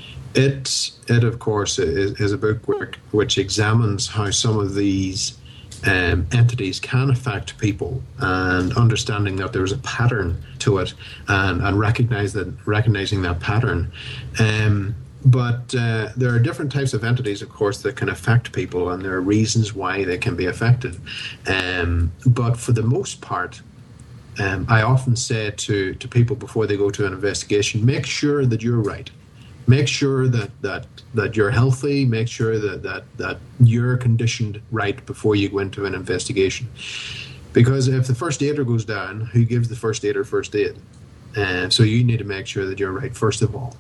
Speaker 5: it, it of course, is, is a book which, which examines how some of these um, entities can affect people, and understanding that there's a pattern to it, and, and recognize that recognizing that pattern. Um, But uh, there are different types of entities, of course, that can affect people, and there are reasons why they can be affected. Um, but for the most part, um, I often say to, to people before they go to an investigation, make sure that you're right. Make sure that, that, that you're healthy. Make sure that, that, that you're conditioned right before you go into an investigation. Because if the first aider goes down, who gives the first aider first aid? Uh, so you need to make sure that you're right, first of all.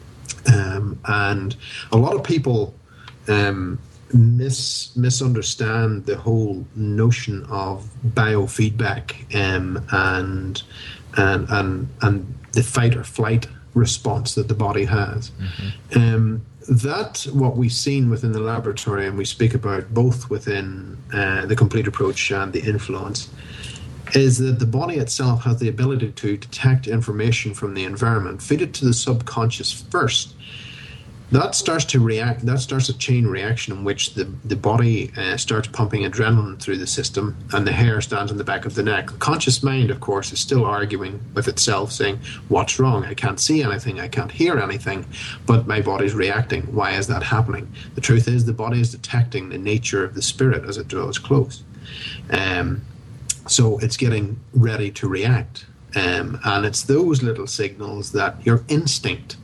Speaker 5: Um, and a lot of people um, mis misunderstand the whole notion of biofeedback um, and and and and the fight or flight response that the body has. Mm-hmm. Um, that what we've seen within the laboratory, and we speak about both within uh, the complete approach and the influence, is that the body itself has the ability to detect information from the environment, feed it to the subconscious first. That starts to react, that starts a chain reaction in which the, the body uh, starts pumping adrenaline through the system, and the hair stands on the back of the neck. The conscious mind, of course, is still arguing with itself, saying, what's wrong? I can't see anything, I can't hear anything, but my body's reacting. Why is that happening? The truth is the body is detecting the nature of the spirit as it draws close. Um, So it's getting ready to react. Um, and it's those little signals, that your instinct,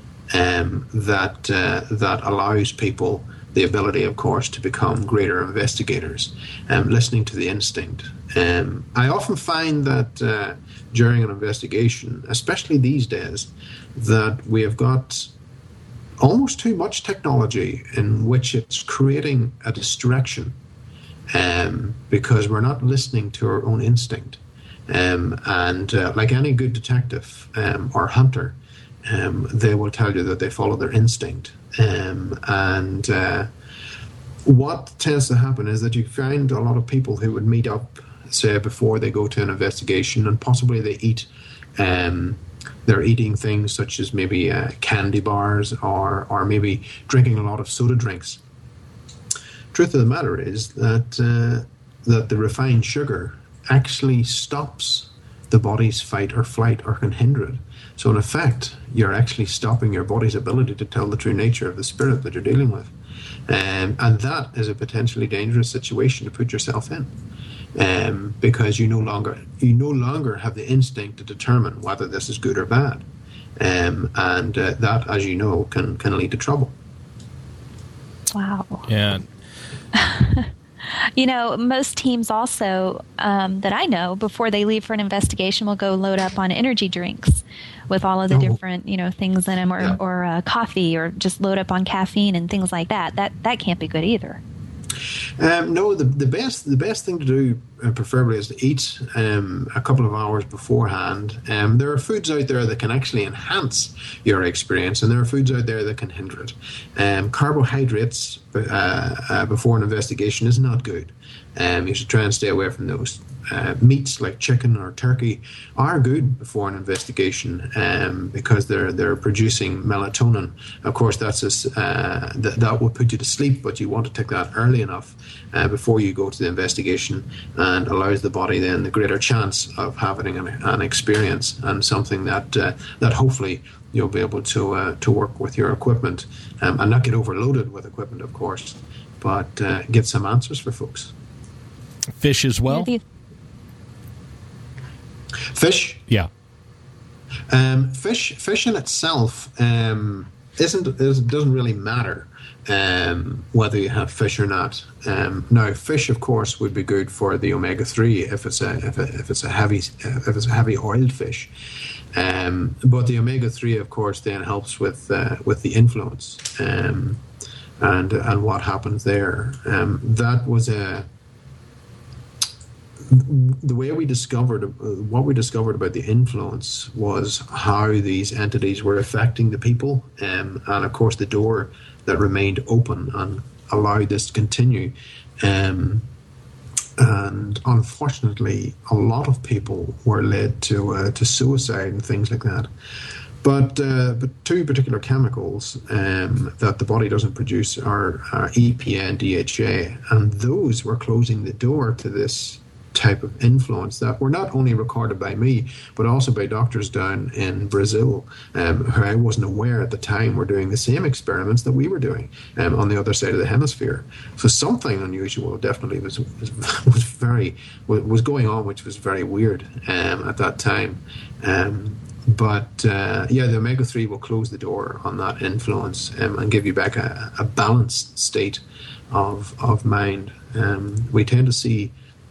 Speaker 5: um, that uh, that allows people the ability, of course, to become greater investigators, um, listening to the instinct. Um, I often find that uh, during an investigation, especially these days, that we have got almost too much technology in which it's creating a distraction um, because we're not listening to our own instinct. Um, and uh, like any good detective um, or hunter, um, they will tell you that they follow their instinct. Um, and uh, what tends to happen is that you find a lot of people who would meet up, say, before they go to an investigation, and possibly they eat, um, they're eating things such as maybe uh, candy bars or, or maybe drinking a lot of soda drinks. Truth of the matter is that uh, that the refined sugar actually stops the body's fight or flight or can hinder it. So in effect, you're actually stopping your body's ability to tell the true nature of the spirit that you're dealing with. Um, and that is a potentially dangerous situation to put yourself in, um, because you no longer you no longer have the instinct to determine whether this is good or bad, um, and uh, that, as you know, can can lead to trouble.
Speaker 3: Wow.
Speaker 2: Yeah.
Speaker 3: You know, most teams also um, that I know, before they leave for an investigation, will go load up on energy drinks with all of the
Speaker 5: oh.
Speaker 3: different, you know, things in them, or,
Speaker 5: yeah.
Speaker 3: or uh, coffee, or just load up on caffeine and things like that. That that can't be good either.
Speaker 5: Um, no, the the best the best thing to do, uh, preferably, is to eat um, a couple of hours beforehand. Um, there are foods out there that can actually enhance your experience, and there are foods out there that can hinder it. Um, carbohydrates uh, uh, before an investigation is not good. Um, you should try and stay away from those. Uh, meats like chicken or turkey are good before an investigation um, because they're they're producing melatonin. Of course, that's a, uh, th- that will put you to sleep, but you want to take that early enough uh, before you go to the investigation, and allows the body then the greater chance of having an, an experience and something that uh, that hopefully you'll be able to uh, to work with your equipment um, and not get overloaded with equipment, of course, but uh, get some answers for folks.
Speaker 6: Fish as well.
Speaker 3: Maybe.
Speaker 5: Fish,
Speaker 6: Yeah.
Speaker 5: um, fish, fish in itself um, isn't is, doesn't really matter um, whether you have fish or not. Um, now, fish, of course, would be good for the omega three if it's a if, a, if it's a heavy if it's a heavy oiled fish. Um, but the omega three, of course, then helps with uh, with the influence um, and and what happens there. Um, that was a. The way we discovered, uh, what we discovered about the influence was how these entities were affecting the people, um, and of course the door that remained open and allowed this to continue. Um, and unfortunately, a lot of people were led to uh, to suicide and things like that. But uh, but two particular chemicals um, that the body doesn't produce are, are E P A and D H A, and those were closing the door to this type of influence that were not only recorded by me, but also by doctors down in Brazil, um, who I wasn't aware at the time were doing the same experiments that we were doing um, on the other side of the hemisphere. So something unusual definitely was was, was very was going on, which was very weird um, at that time. Um, But uh, yeah, the omega three will close the door on that influence um, and give you back a, a balanced state of of mind. Um, we tend to see,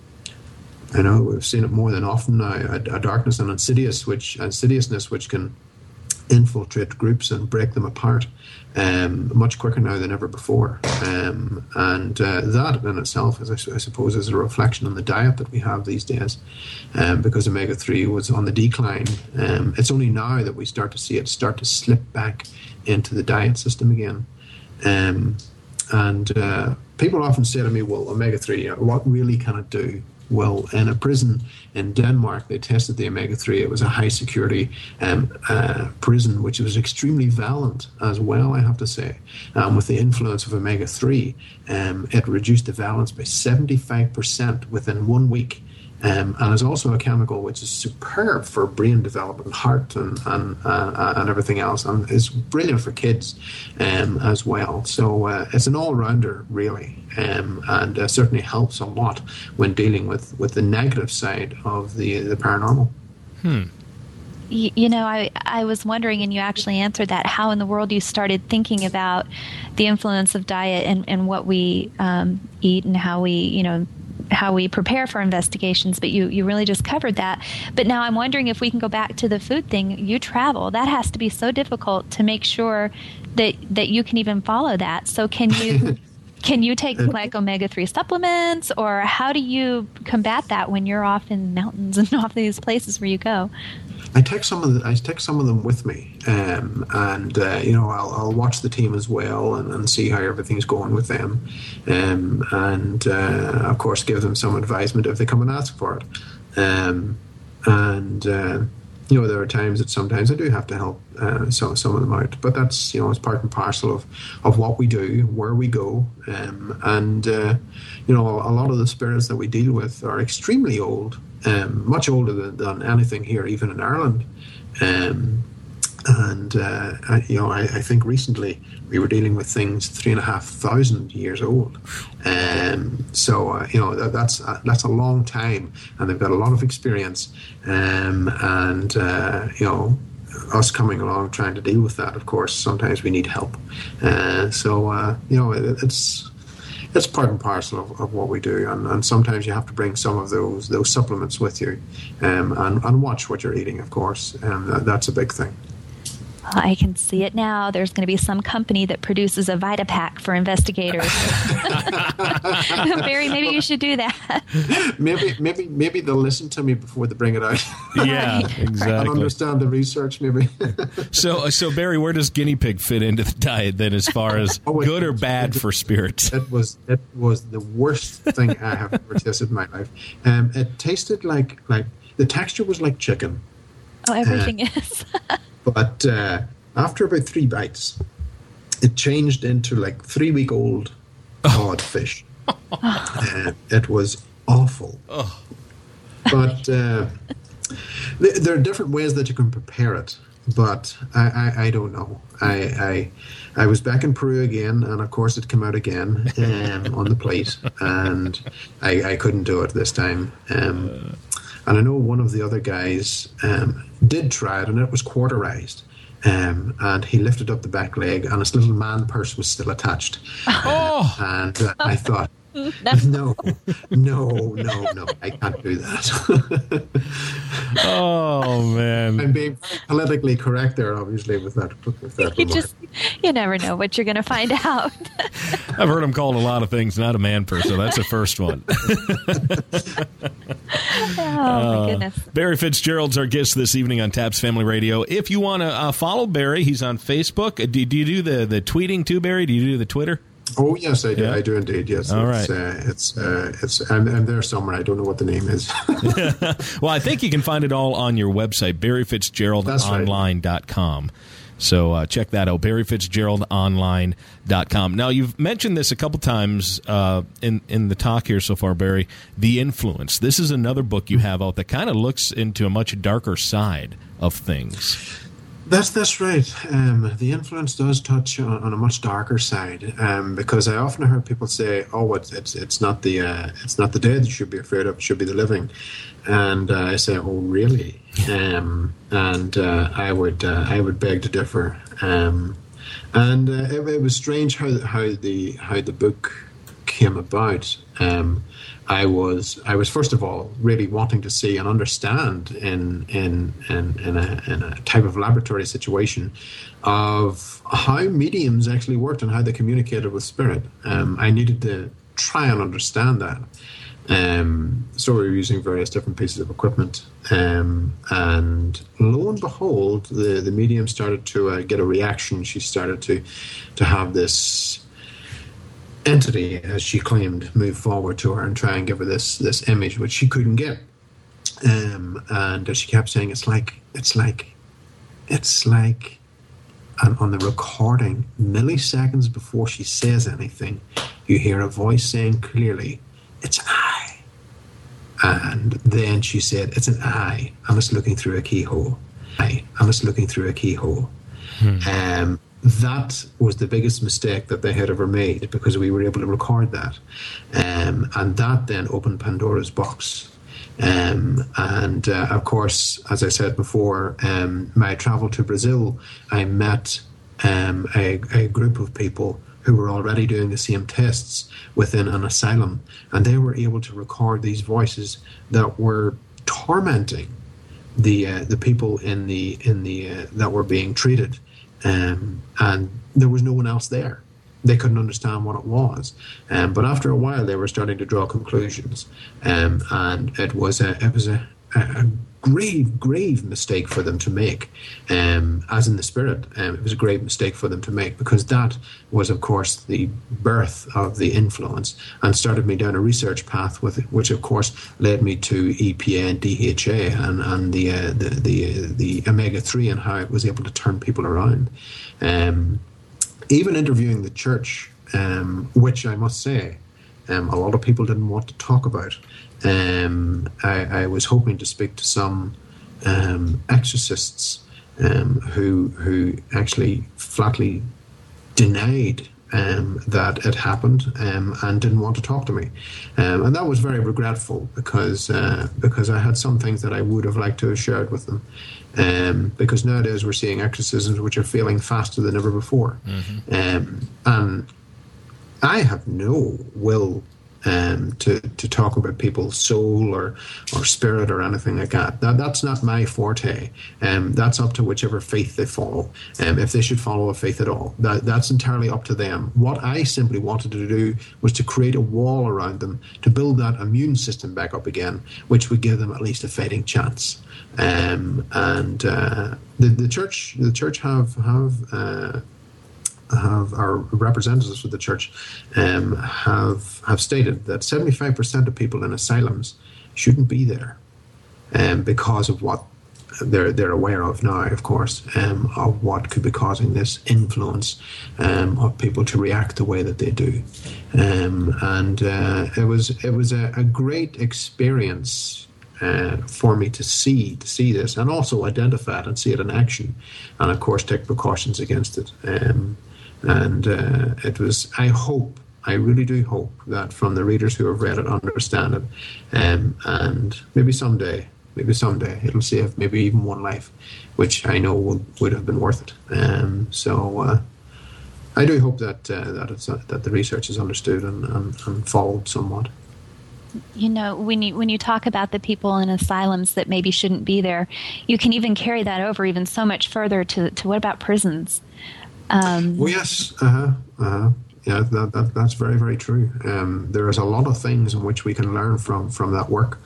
Speaker 5: I know we've seen it more than often now, a, a darkness and insidious, which insidiousness which can infiltrate groups and break them apart um, much quicker now than ever before. Um, and uh, that in itself, is, I suppose, is a reflection on the diet that we have these days, um, because omega three was on the decline. Um, it's only now that we start to see it start to slip back into the diet system again. Um, and uh, people often say to me, well, omega three, what really can it do? Well, in a prison in Denmark, they tested the omega three. It was a high security um, uh, prison, which was extremely valent as well, I have to say. Um, with the influence of omega three, um, it reduced the valence by seventy-five percent within one week. Um, and is also a chemical which is superb for brain development, heart, and and, uh, and everything else, and is brilliant for kids um, as well. So uh, it's an all-rounder, really, um, and uh, certainly helps a lot when dealing with, with the negative side of the the paranormal.
Speaker 6: Hmm.
Speaker 3: You, you know, I I was wondering, and you actually answered that, how in the world you started thinking about the influence of diet and, and what we um, eat and how we, you know, how we prepare for investigations, but you, you really just covered that. But now I'm wondering if we can go back to the food thing. You travel. That has to be so difficult to make sure that, that you can even follow that. So can you can you take like omega three supplements, or how do you combat that when you're off in mountains and off these places where you go?
Speaker 5: I take some of the, I take some of them with me, um, and uh, you know I'll, I'll watch the team as well and, and see how everything's going with them, um, and uh, of course give them some advisement if they come and ask for it. Um, and uh, you know there are times that sometimes I do have to help uh, some some of them out, but that's you know it's part and parcel of, of what we do, where we go, um, and uh, you know a lot of the spirits that we deal with are extremely old. Um, much older than, than anything here, even in Ireland. Um, and, uh, I, you know, I, I think recently we were dealing with things three and a half thousand years old. Um, so, uh, you know, that, that's uh, that's a long time, and they've got a lot of experience. Um, and, uh, you know, us coming along trying to deal with that, of course, sometimes we need help. Uh, so, uh, you know, it, it's... It's part and parcel of, of what we do, and, and sometimes you have to bring some of those those supplements with you, um, and, and watch what you're eating, of course, and that, that's a big thing.
Speaker 3: I can see it now. There's going to be some company that produces a Vitapack for investigators. Barry, maybe you should do that.
Speaker 5: maybe, maybe, maybe they'll listen to me before they bring it out.
Speaker 6: Yeah,
Speaker 3: Right.
Speaker 6: exactly.
Speaker 5: And understand the research, maybe.
Speaker 6: So, so Barry, where does guinea pig fit into the diet then, as far as
Speaker 5: Oh, it-
Speaker 6: good or bad
Speaker 5: it-
Speaker 6: for spirits?
Speaker 5: It was it was the worst thing I have ever tasted in my life. Um, it tasted like like the texture was like chicken.
Speaker 3: Oh, everything is.
Speaker 5: But uh, after about three bites, it changed into like three-week-old cod fish. Uh, it was awful.
Speaker 6: Oh.
Speaker 5: But uh, th- there are different ways that you can prepare it. But I, I, I don't know. I, I I was back in Peru again, and of course it came out again um, on the plate, and I, I couldn't do it this time. Um, and I know one of the other guys um, did try it, and it was quarterized. Um, and he lifted up the back leg, and his little man purse was still attached.
Speaker 6: Oh.
Speaker 5: Uh, and uh, I thought, no, no, no, no, I can't do that.
Speaker 6: Oh, man.
Speaker 5: I'm being politically correct there, obviously, with that. With that
Speaker 3: You
Speaker 5: remark.
Speaker 3: just, you never know what you're going to find out.
Speaker 6: I've heard him called a lot of things, not a man person. So that's the first one.
Speaker 3: Oh, my goodness.
Speaker 6: Barry Fitzgerald's our guest this evening on Taps Family Radio. If you want to uh, follow Barry, he's on Facebook. Uh, Do, do you do the, the tweeting too, Barry? Do you do the Twitter?
Speaker 5: Oh yes, I do.
Speaker 6: Yeah.
Speaker 5: I do indeed. Yes.
Speaker 6: All
Speaker 5: it's,
Speaker 6: right.
Speaker 5: Uh, it's uh, it's I'm, I'm there somewhere. I don't know what the name is.
Speaker 6: Well, I think you can find it all on your website, barry fitzgerald online dot com. So uh, check that out, barry fitzgerald online dot com. Now, you've mentioned this a couple times uh, in, in the talk here so far, Barry, The Influence. This is another book you have out that kind of looks into a much darker side of things.
Speaker 5: That's that's right. Um, the influence does touch on, on a much darker side, um, because I often heard people say, "Oh, it's it's, it's not the uh, it's not the dead you should be afraid of; it should be the living." And uh, I say, "Oh, really?" Um, and uh, I would uh, I would beg to differ. Um, and uh, it, it was strange how how the how the book came about. Um, I was I was first of all really wanting to see and understand in in in, in, a, in a type of laboratory situation of how mediums actually worked and how they communicated with spirit. Um, I needed to try and understand that. Um, so we were using various different pieces of equipment, um, and lo and behold, the the medium started to uh, get a reaction. She started to to have this entity, as she claimed, move forward to her and try and give her this this image, which she couldn't get. Um, and as she kept saying, it's like, it's like, it's like, and on the recording, milliseconds before she says anything, you hear a voice saying clearly, "It's an eye." And then she said, "It's an eye. I'm just looking through a keyhole. Eye. I'm just looking through a keyhole." Hmm. Um, That was the biggest mistake that they had ever made, because we were able to record that. Um, and that then opened Pandora's box. Um, and, uh, of course, as I said before, um, my travel to Brazil, I met um, a, a group of people who were already doing the same tests within an asylum, and they were able to record these voices that were tormenting the uh, the people in the in the uh, that were being treated, um, and there was no one else there. They couldn't understand what it was, um, but after a while, they were starting to draw conclusions, um, and it was a it was a, a grave, grave mistake for them to make, um, as in the spirit. Um, it was a grave mistake for them to make, because that was, of course, the birth of the influence, and started me down a research path with it, which, of course, led me to E P A and D H A and, and the, uh, the the the omega three and how it was able to turn people around. Um, even interviewing the church, um, which I must say, um, a lot of people didn't want to talk about. Um, I, I was hoping to speak to some um, exorcists um, who who actually flatly denied um, that it happened um, and didn't want to talk to me, um, and that was very regretful, because uh, because I had some things that I would have liked to have shared with them. Um, because nowadays we're seeing exorcisms which are failing faster than ever before, mm-hmm. um, and I have no will. Um, to, to talk about people's soul or, or spirit or anything like that. that. That's not my forte. Um, that's up to whichever faith they follow, um, if they should follow a faith at all. That, that's entirely up to them. What I simply wanted to do was to create a wall around them, to build that immune system back up again, which would give them at least a fighting chance. Um, and uh, the, the church the church have... have uh, have our representatives of the church um, have have stated that seventy-five percent of people in asylums shouldn't be there, um, because of what they're they're aware of now, of course, um, of what could be causing this influence um, of people to react the way that they do, um, and uh, it was it was a, a great experience. Uh, for me to see to see this, and also identify it and see it in action, and of course take precautions against it. Um, and uh, it was. I hope, I really do hope that from the readers who have read it understand it, um, and maybe someday, maybe someday it'll save maybe even one life, which I know would, would have been worth it. Um, so uh, I do hope that uh, that it's uh, that the research is understood and, and, and followed somewhat.
Speaker 3: You know, when you when you talk about the people in asylums that maybe shouldn't be there, you can even carry that over even so much further to, to what about prisons? Um,
Speaker 5: well, yes, uh-huh, uh-huh. Yeah, that, that that's very, very true. Um, there is a lot of things in which we can learn from, from that work.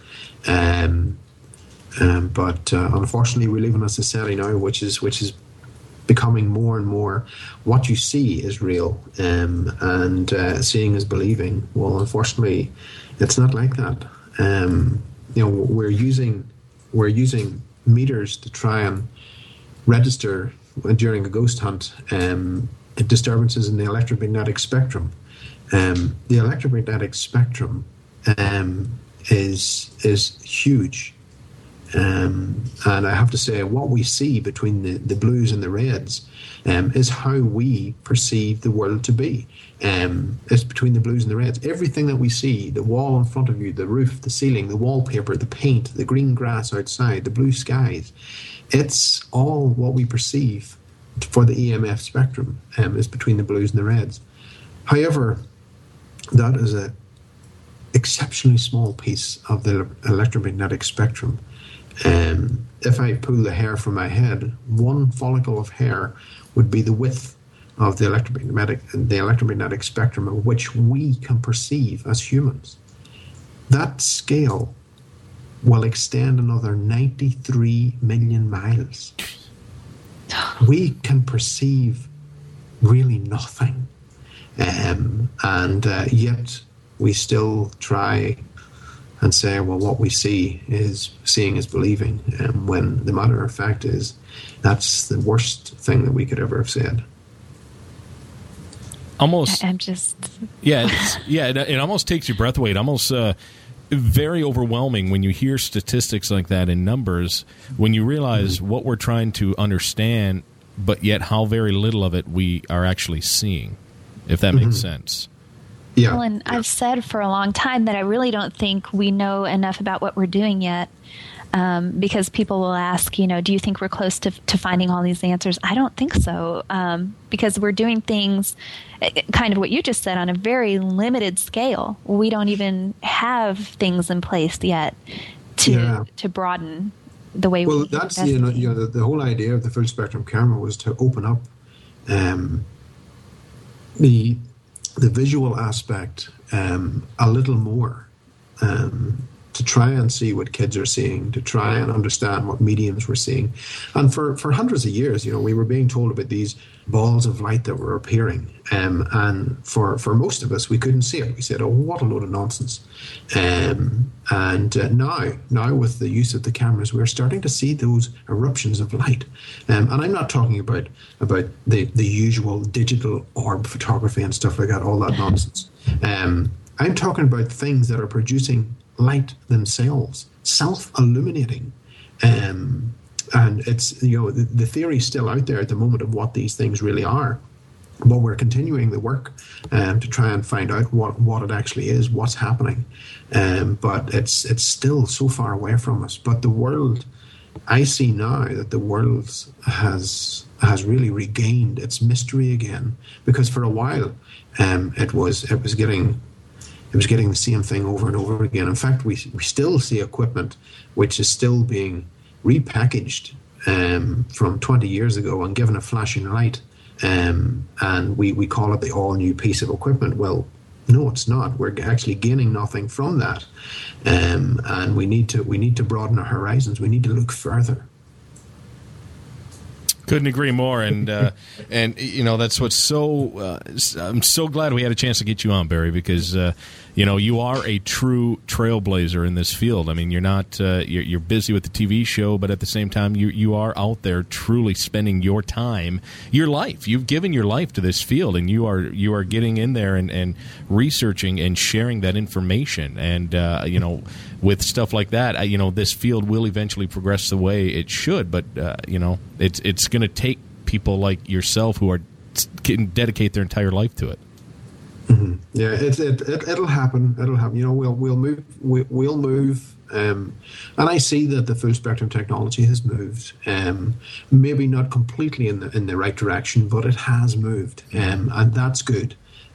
Speaker 5: Um, um, but uh, unfortunately, we live in a society now which is which is becoming more and more what you see is real, um, and uh, seeing is believing. Well, unfortunately, it's not like that. Um, you know, we're using we're using meters to try and register during a ghost hunt um, disturbances in the electromagnetic spectrum. Um, the electromagnetic spectrum um, is is huge, um, and I have to say, what we see between the, the blues and the reds um, is how we perceive the world to be. Um, it's between the blues and the reds. Everything that we see, the wall in front of you, the roof, the ceiling, the wallpaper, the paint, the green grass outside, the blue skies, it's all what we perceive for the E M F spectrum um, is between the blues and the reds. However, that is a exceptionally small piece of the electromagnetic spectrum. Um, if I pull the hair from my head, one follicle of hair would be the width of the electromagnetic the electromagnetic spectrum of which we can perceive as humans. That scale will extend another ninety-three million miles. We can perceive really nothing, um, and uh, yet we still try and say, well, what we see is seeing is believing, um, when the matter of fact is that's the worst thing that we could ever have said.
Speaker 6: Almost,
Speaker 3: I'm just
Speaker 6: yeah, it's, yeah. It, it almost takes your breath away. It almost uh, very overwhelming when you hear statistics like that in numbers. When you realize mm-hmm. what we're trying to understand, but yet how very little of it we are actually seeing. If that mm-hmm. makes sense.
Speaker 5: Yeah.
Speaker 3: Well, and I've said for a long time that I really don't think we know enough about what we're doing yet. um, because people will ask, you know, do you think we're close to, to finding all these answers? I don't think so, um, because we're doing things, kind of what you just said, on a very limited scale. We don't even have things in place yet to yeah. to broaden the way
Speaker 5: well,
Speaker 3: we
Speaker 5: that's you know, you know the, the whole idea of the full spectrum camera was to open up um, the the visual aspect um, a little more, um, to try and see what kids are seeing, to try and understand what mediums we're seeing. And for, for hundreds of years, you know, we were being told about these balls of light that were appearing. Um, and for, for most of us, we couldn't see it. We said, oh, what a load of nonsense. Um, and uh, now, now with the use of the cameras, we're starting to see those eruptions of light. Um, and I'm not talking about, about the, the usual digital orb photography and stuff like that, all that nonsense. Um, I'm talking about things that are producing light themselves, self-illuminating. Um, and it's, you know, the, the theory's still out there at the moment of what these things really are. But we're continuing the work um, to try and find out what, what it actually is, what's happening. Um, but it's it's still so far away from us. But the world, I see now that the world has has really regained its mystery again. Because for a while, um, it was it was getting it was getting the same thing over and over again. In fact, we we still see equipment which is still being repackaged um, from twenty years ago and given a flashing light. Um, and we, we call it the all-new piece of equipment. Well, no, it's not. We're actually gaining nothing from that, um, and we need to we need to broaden our horizons. We need to look further.
Speaker 6: Couldn't agree more, and uh, and you know that's what's so. Uh, I'm so glad we had a chance to get you on, Barry, because uh, you know you are a true trailblazer in this field. I mean, you're not uh, you're, you're busy with the T V show, but at the same time, you you are out there truly spending your time, your life. You've given your life to this field, and you are you are getting in there and, and researching and sharing that information. And uh, you know, with stuff like that, you know, this field will eventually progress the way it should. But uh, you know, it's it's going to take people like yourself who are can dedicate their entire life to it.
Speaker 5: Mm-hmm. Yeah, it, it it it'll happen. It'll happen. You know, we'll we'll move. We, we'll move. Um, and I see that the full spectrum technology has moved. Um, maybe not completely in the in the right direction, but it has moved, um, and that's good.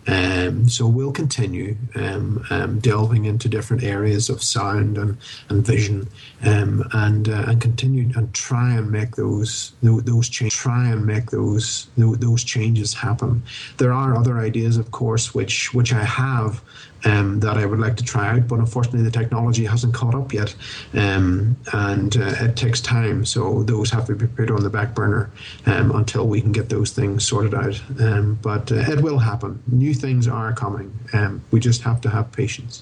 Speaker 5: Um, so we'll continue um, um, delving into different areas of sound and, and vision, um, and uh, and continue and try and make those those changes. Try and make those those changes happen. There are other ideas, of course, which which I have. Um, that I would like to try out, but unfortunately the technology hasn't caught up yet, um, and uh, it takes time, so those have to be put on the back burner um, until we can get those things sorted out. Um, but uh, it will happen. New things are coming. Um, we just have to have patience.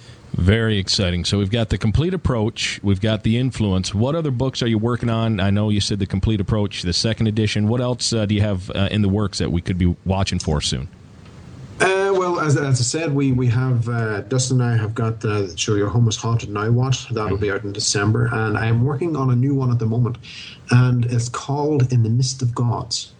Speaker 6: Very exciting. So we've got the Complete Approach, we've got the Influence. What other books are you working on? I know you said the Complete Approach, the second edition. What else uh, do you have uh, in the works that we could be watching for soon?
Speaker 5: Uh, well, as, as I said, we we have uh, Dustin and I have got the Show Your Home is Haunted Now What. That'll be out in December, and I'm working on a new one at the moment, and it's called In the Mist of Gods,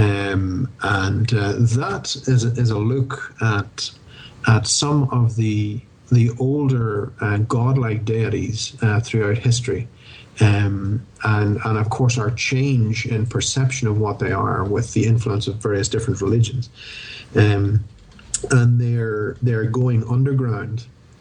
Speaker 5: um, and uh, that is a, is a look at at some of the the older uh, godlike deities uh, throughout history. Um, and, and of course our change in perception of what they are with the influence of various different religions. Um, and they're they're going underground,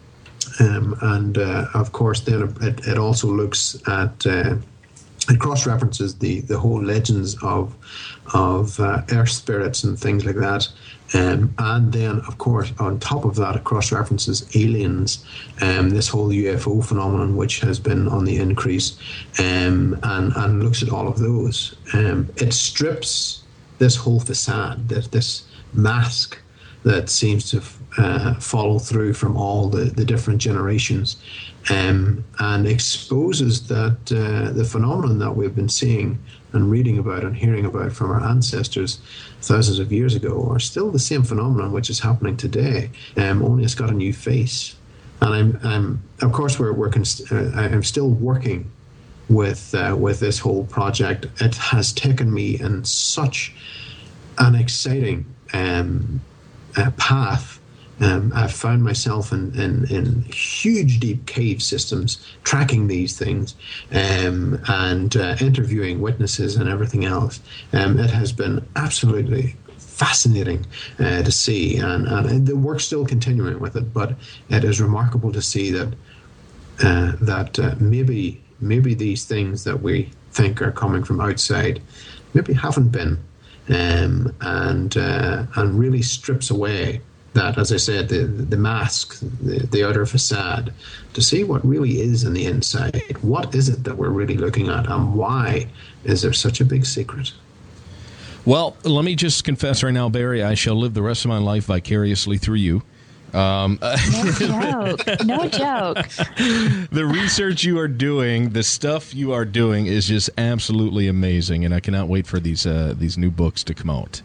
Speaker 5: um, and uh, of course then it, it also looks at uh, it cross references the, the whole legends of of uh, earth spirits and things like that, um, and then of course on top of that it cross references aliens, um, this whole U F O phenomenon which has been on the increase, um, and and looks at all of those. Um, it strips this whole facade, this this mask that seems to uh, follow through from all the, the different generations, um, and exposes that uh, the phenomenon that we've been seeing and reading about and hearing about from our ancestors thousands of years ago are still the same phenomenon which is happening today, um, only it's got a new face. And I'm, I'm of course, we're working. Uh, I'm still working with uh, with this whole project. It has taken me in such an exciting Um, Uh, path Um, I've found myself in, in, in huge, deep cave systems tracking these things um, and uh, interviewing witnesses and everything else. Um, it has been absolutely fascinating uh, to see, and, and the work's still continuing with it, but it is remarkable to see that uh, that uh, maybe maybe these things that we think are coming from outside maybe haven't been, um, and uh, and really strips away that, as I said, the the mask, the, the outer facade, to see what really is in the inside. What is it that we're really looking at, and why is there such a big secret?
Speaker 6: Well, let me just confess right now, Barry, I shall live the rest of my life vicariously through you. Um,
Speaker 3: no joke. No joke.
Speaker 6: The research you are doing, the stuff you are doing is just absolutely amazing, and I cannot wait for these uh, these new books to come out.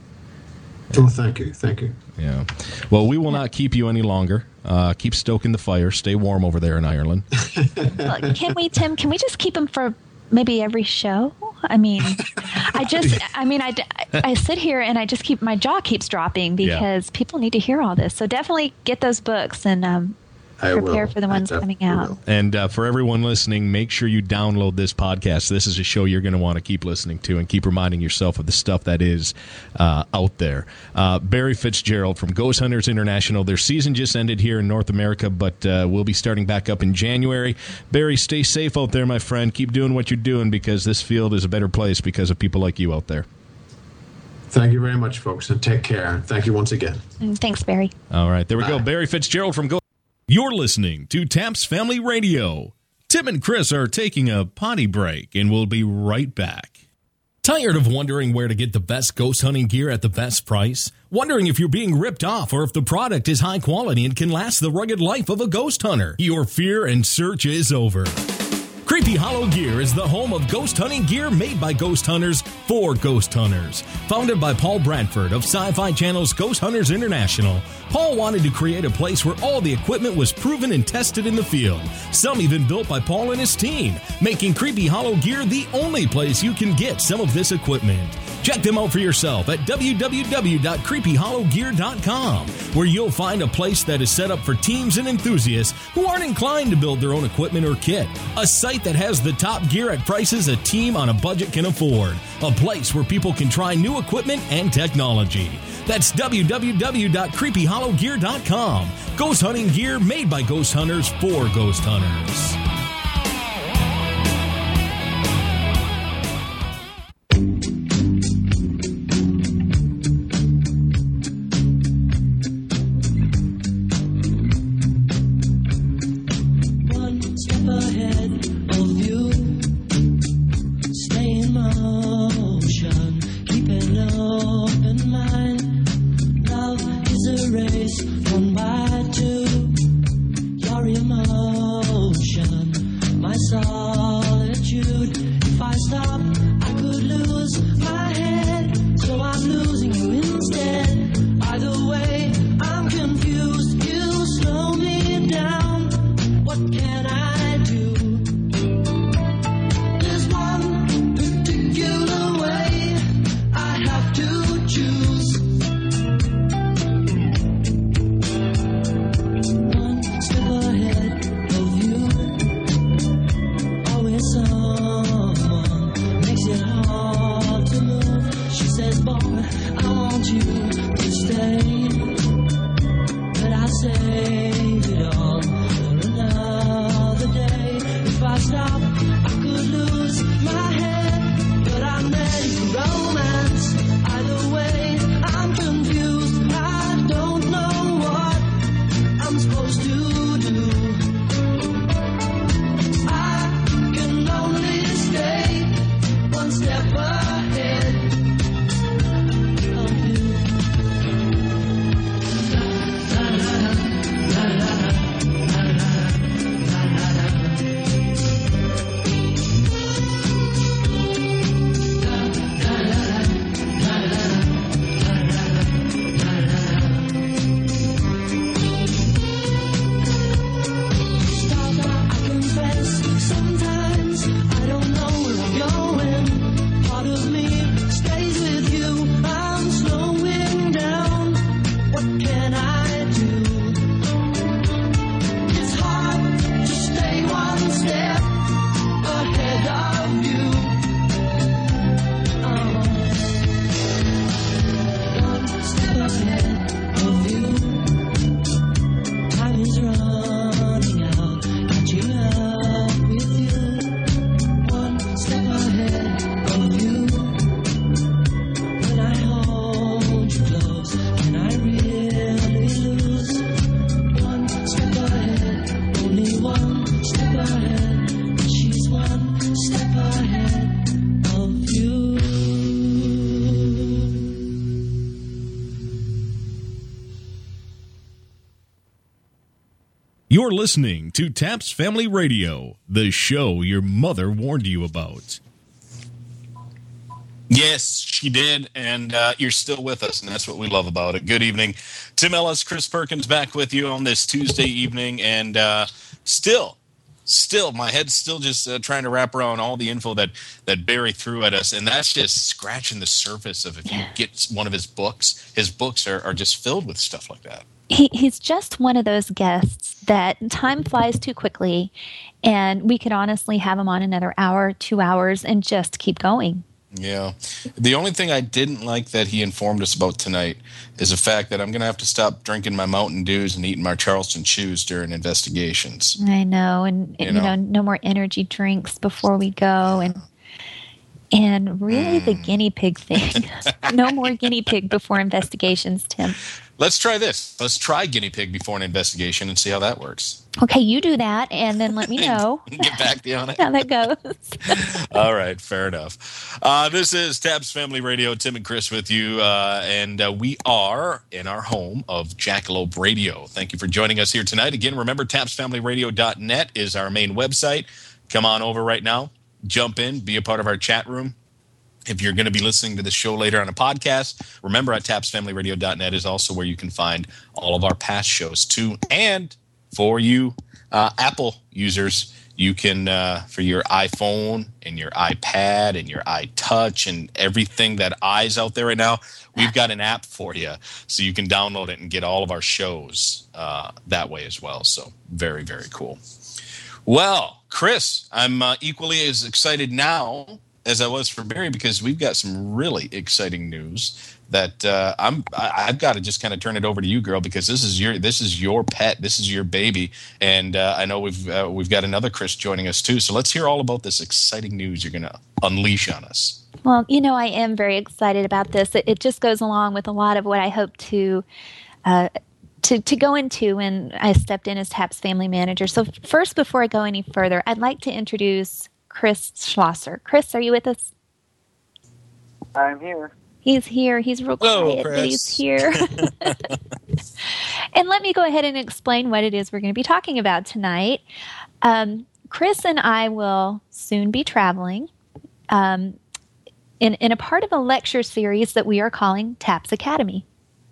Speaker 5: Oh, thank you. Thank you.
Speaker 6: Yeah. Well, we will not keep you any longer. Uh, keep stoking the fire. Stay warm over there in Ireland.
Speaker 3: Well, can we, Tim, can we just keep them for maybe every show? I mean, I just, I mean, I, I sit here and I just keep, my jaw keeps dropping because yeah. people need to hear all this. So definitely get those books and um,
Speaker 5: I
Speaker 3: prepare
Speaker 5: will.
Speaker 3: for the ones coming out.
Speaker 5: Will.
Speaker 6: And uh, for everyone listening, make sure you download this podcast. This is a show you're going to want to keep listening to and keep reminding yourself of the stuff that is uh, out there. Uh, Barry Fitzgerald from Ghost Hunters International. Their season just ended here in North America, but uh, we'll be starting back up in January. Barry, stay safe out there, my friend. Keep doing what you're doing, because this field is a better place because of people like you out there.
Speaker 5: Thank you very much, folks, and take care. Thank you once again.
Speaker 3: And thanks, Barry.
Speaker 6: All right, there we
Speaker 5: Bye.
Speaker 6: go. Barry Fitzgerald from Ghost.
Speaker 1: You're listening to Taps Family Radio. Tim and Chris are taking a potty break, and we'll be right back. Tired of wondering where to get the best ghost hunting gear at the best price? Wondering if you're being ripped off or if the product is high quality and can last the rugged life of a ghost hunter? Your fear and search is over. Creepy Hollow Gear is the home of ghost hunting gear made by ghost hunters for ghost hunters. Founded by Paul Bradford of Sci-Fi Channel's Ghost Hunters International, Paul wanted to create a place where all the equipment was proven and tested in the field. Some even built by Paul and his team, making Creepy Hollow Gear the only place you can get some of this equipment. Check them out for yourself at w w w dot creepy hollow gear dot com, where you'll find a place that is set up for teams and enthusiasts who aren't inclined to build their own equipment or kit. A site that has the top gear at prices a team on a budget can afford. A place where people can try new equipment and technology. That's w w w dot creepy hollow gear dot com. Ghost hunting gear made by ghost hunters for ghost hunters.
Speaker 7: Sometimes I don't know where I'm going. Part of me stays
Speaker 1: You're listening to Taps Family Radio, the show your mother warned you about.
Speaker 2: Yes, she did, and uh, you're still with us, and that's what we love about it. Good evening. Tim Ellis, Chris Perkins back with you on this Tuesday evening, and uh, still, still, my head's still just uh, trying to wrap around all the info that, that Barry threw at us, and that's just scratching the surface of if you get one of his books. His books are, are just filled with stuff like that.
Speaker 3: He, he's just one of those guests that time flies too quickly, and we could honestly have him on another hour, two hours, and just keep going.
Speaker 2: Yeah. The only thing I didn't like that he informed us about tonight is the fact that I'm going to have to stop drinking my Mountain Dews and eating my Charleston Chews during investigations.
Speaker 3: I know, and,
Speaker 2: You
Speaker 3: and you
Speaker 2: know.
Speaker 3: know, no more energy drinks before we go, and and really the guinea pig thing. No more guinea pig before investigations, Tim.
Speaker 2: Let's try this. Let's try guinea pig before an investigation and see how that works.
Speaker 3: Okay, you do that, and then let me know
Speaker 2: Get back to you on it.
Speaker 3: how that goes.
Speaker 2: All right, fair enough. Uh, this is Taps Family Radio. Tim and Chris with you, uh, and uh, we are in our home of Jackalope Radio. Thank you for joining us here tonight. Again, remember, taps family radio dot net is our main website. Come on over right now. Jump in. Be a part of our chat room. If you're going to be listening to the show later on a podcast, remember at taps family radio dot net is also where you can find all of our past shows too. And for you uh, Apple users, you can, uh, for your iPhone and your iPad and your iTouch and everything that I's out there right now, we've got an app for you. So you can download it and get all of our shows uh, that way as well. So very, very cool. Well, Chris, I'm uh, equally as excited now as I was for Barry because we've got some really exciting news that uh, I'm I, I've got to just kind of turn it over to you, girl, because this is your this is your pet, this is your baby, and uh, I know we've uh, we've got another Chris joining us too. So let's hear all about this exciting news you're going to unleash on us.
Speaker 3: Well, you know, I am very excited about this. It, it just goes along with a lot of what I hope to uh, to to go into when I stepped in as TAPS family manager. So first, before I go any further, I'd like to introduce Chris Schlosser. Chris, are you with us?
Speaker 7: I'm here.
Speaker 3: He's here. He's real
Speaker 2: Hello,
Speaker 3: quiet, but
Speaker 2: Chris.
Speaker 3: he's here. And let me go ahead and explain what it is we're going to be talking about tonight. Um, Chris and I will soon be traveling um, in, in a part of a lecture series that we are calling TAPS Academy.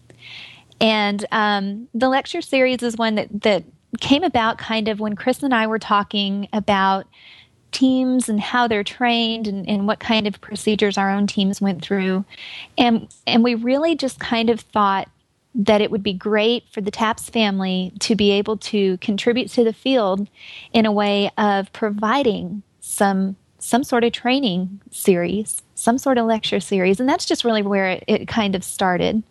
Speaker 3: And um, the lecture series is one that, that came about kind of when Chris and I were talking about teams and how they're trained and, and what kind of procedures our own teams went through. And and we really just kind of thought that it would be great for the TAPS family to be able to contribute to the field in a way of providing some some sort of training series, some sort of lecture series. And that's just really where it, it kind of started.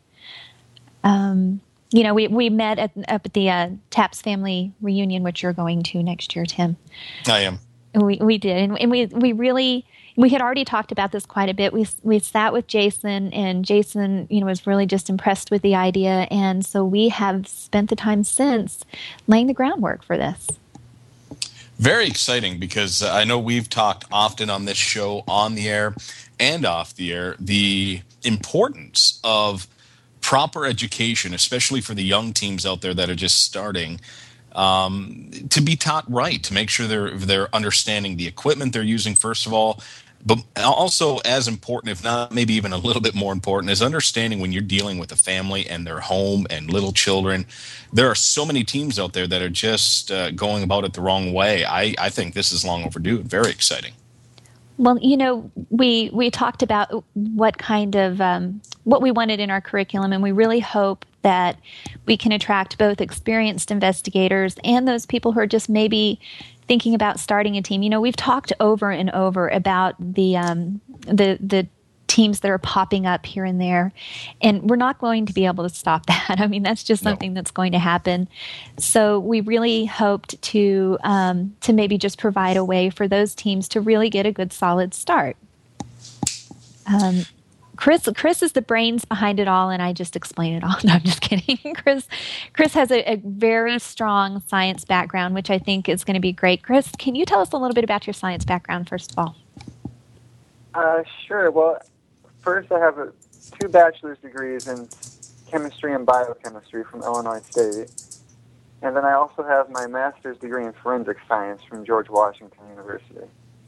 Speaker 3: Um, you know, we, we met at, up at the uh, TAPS family reunion, which you're going to next year, Tim.
Speaker 2: I am.
Speaker 3: We we did, and, and we we really we had already talked about this quite a bit. We we sat with Jason, and Jason, you know, was really just impressed with the idea, and so we have spent the time since laying the groundwork for this.
Speaker 2: Very exciting because uh, I know we've talked often on this show, on the air and off the air, the importance of proper education, especially for the young teams out there that are just starting. Um, to be taught right, to make sure they're they're understanding the equipment they're using, first of all, but also as important, if not maybe even a little bit more important, is understanding when you're dealing with a family and their home and little children. There are so many teams out there that are just uh, going about it the wrong way. I, I think this is long overdue. Very exciting.
Speaker 3: Well, you know, we we talked about what kind of um, what we wanted in our curriculum, and we really hope that we can attract both experienced investigators and those people who are just maybe thinking about starting a team. You know, we've talked over and over about the um, the the teams that are popping up here and there, and we're not going to be able to stop that. I mean, that's just something no. that's going to happen. So we really hoped to um, to maybe just provide a way for those teams to really get a good, solid start. Um, Chris, Chris is the brains behind it all, and I just explain it all. No, I'm just kidding. Chris, Chris has a, a very strong science background, which I think is going to be great. Chris, can you tell us a little bit about your science background, first of all?
Speaker 7: Uh, sure. Well, first I have a, two bachelor's degrees in chemistry and biochemistry from Illinois State. And then I also have my master's degree in forensic science from George Washington University.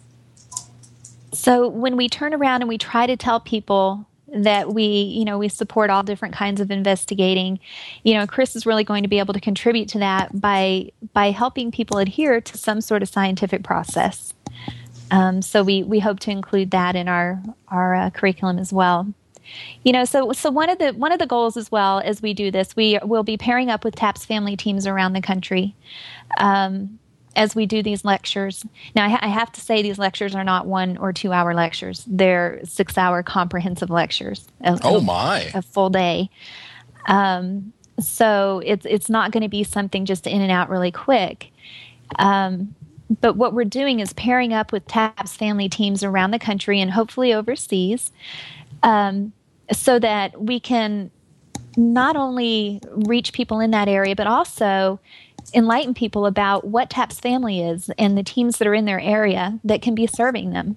Speaker 3: So when we turn around and we try to tell people that we, you know, we support all different kinds of investigating, you know, Chris is really going to be able to contribute to that by by helping people adhere to some sort of scientific process. Um, so we, we hope to include that in our our uh, curriculum as well. You know, so so one of the one of the goals as well as we do this, we will be pairing up with TAPS family teams around the country um, as we do these lectures. Now, I, ha- I have to say these lectures are not one or two hour lectures; they're six hour comprehensive lectures. A,
Speaker 2: oh my!
Speaker 3: A full day. Um, so it's it's not going to be something just in and out really quick. Um, But what we're doing is pairing up with TAPS family teams around the country and hopefully overseas, um, so that we can not only reach people in that area, but also enlighten people about what TAPS family is and the teams that are in their area that can be serving them.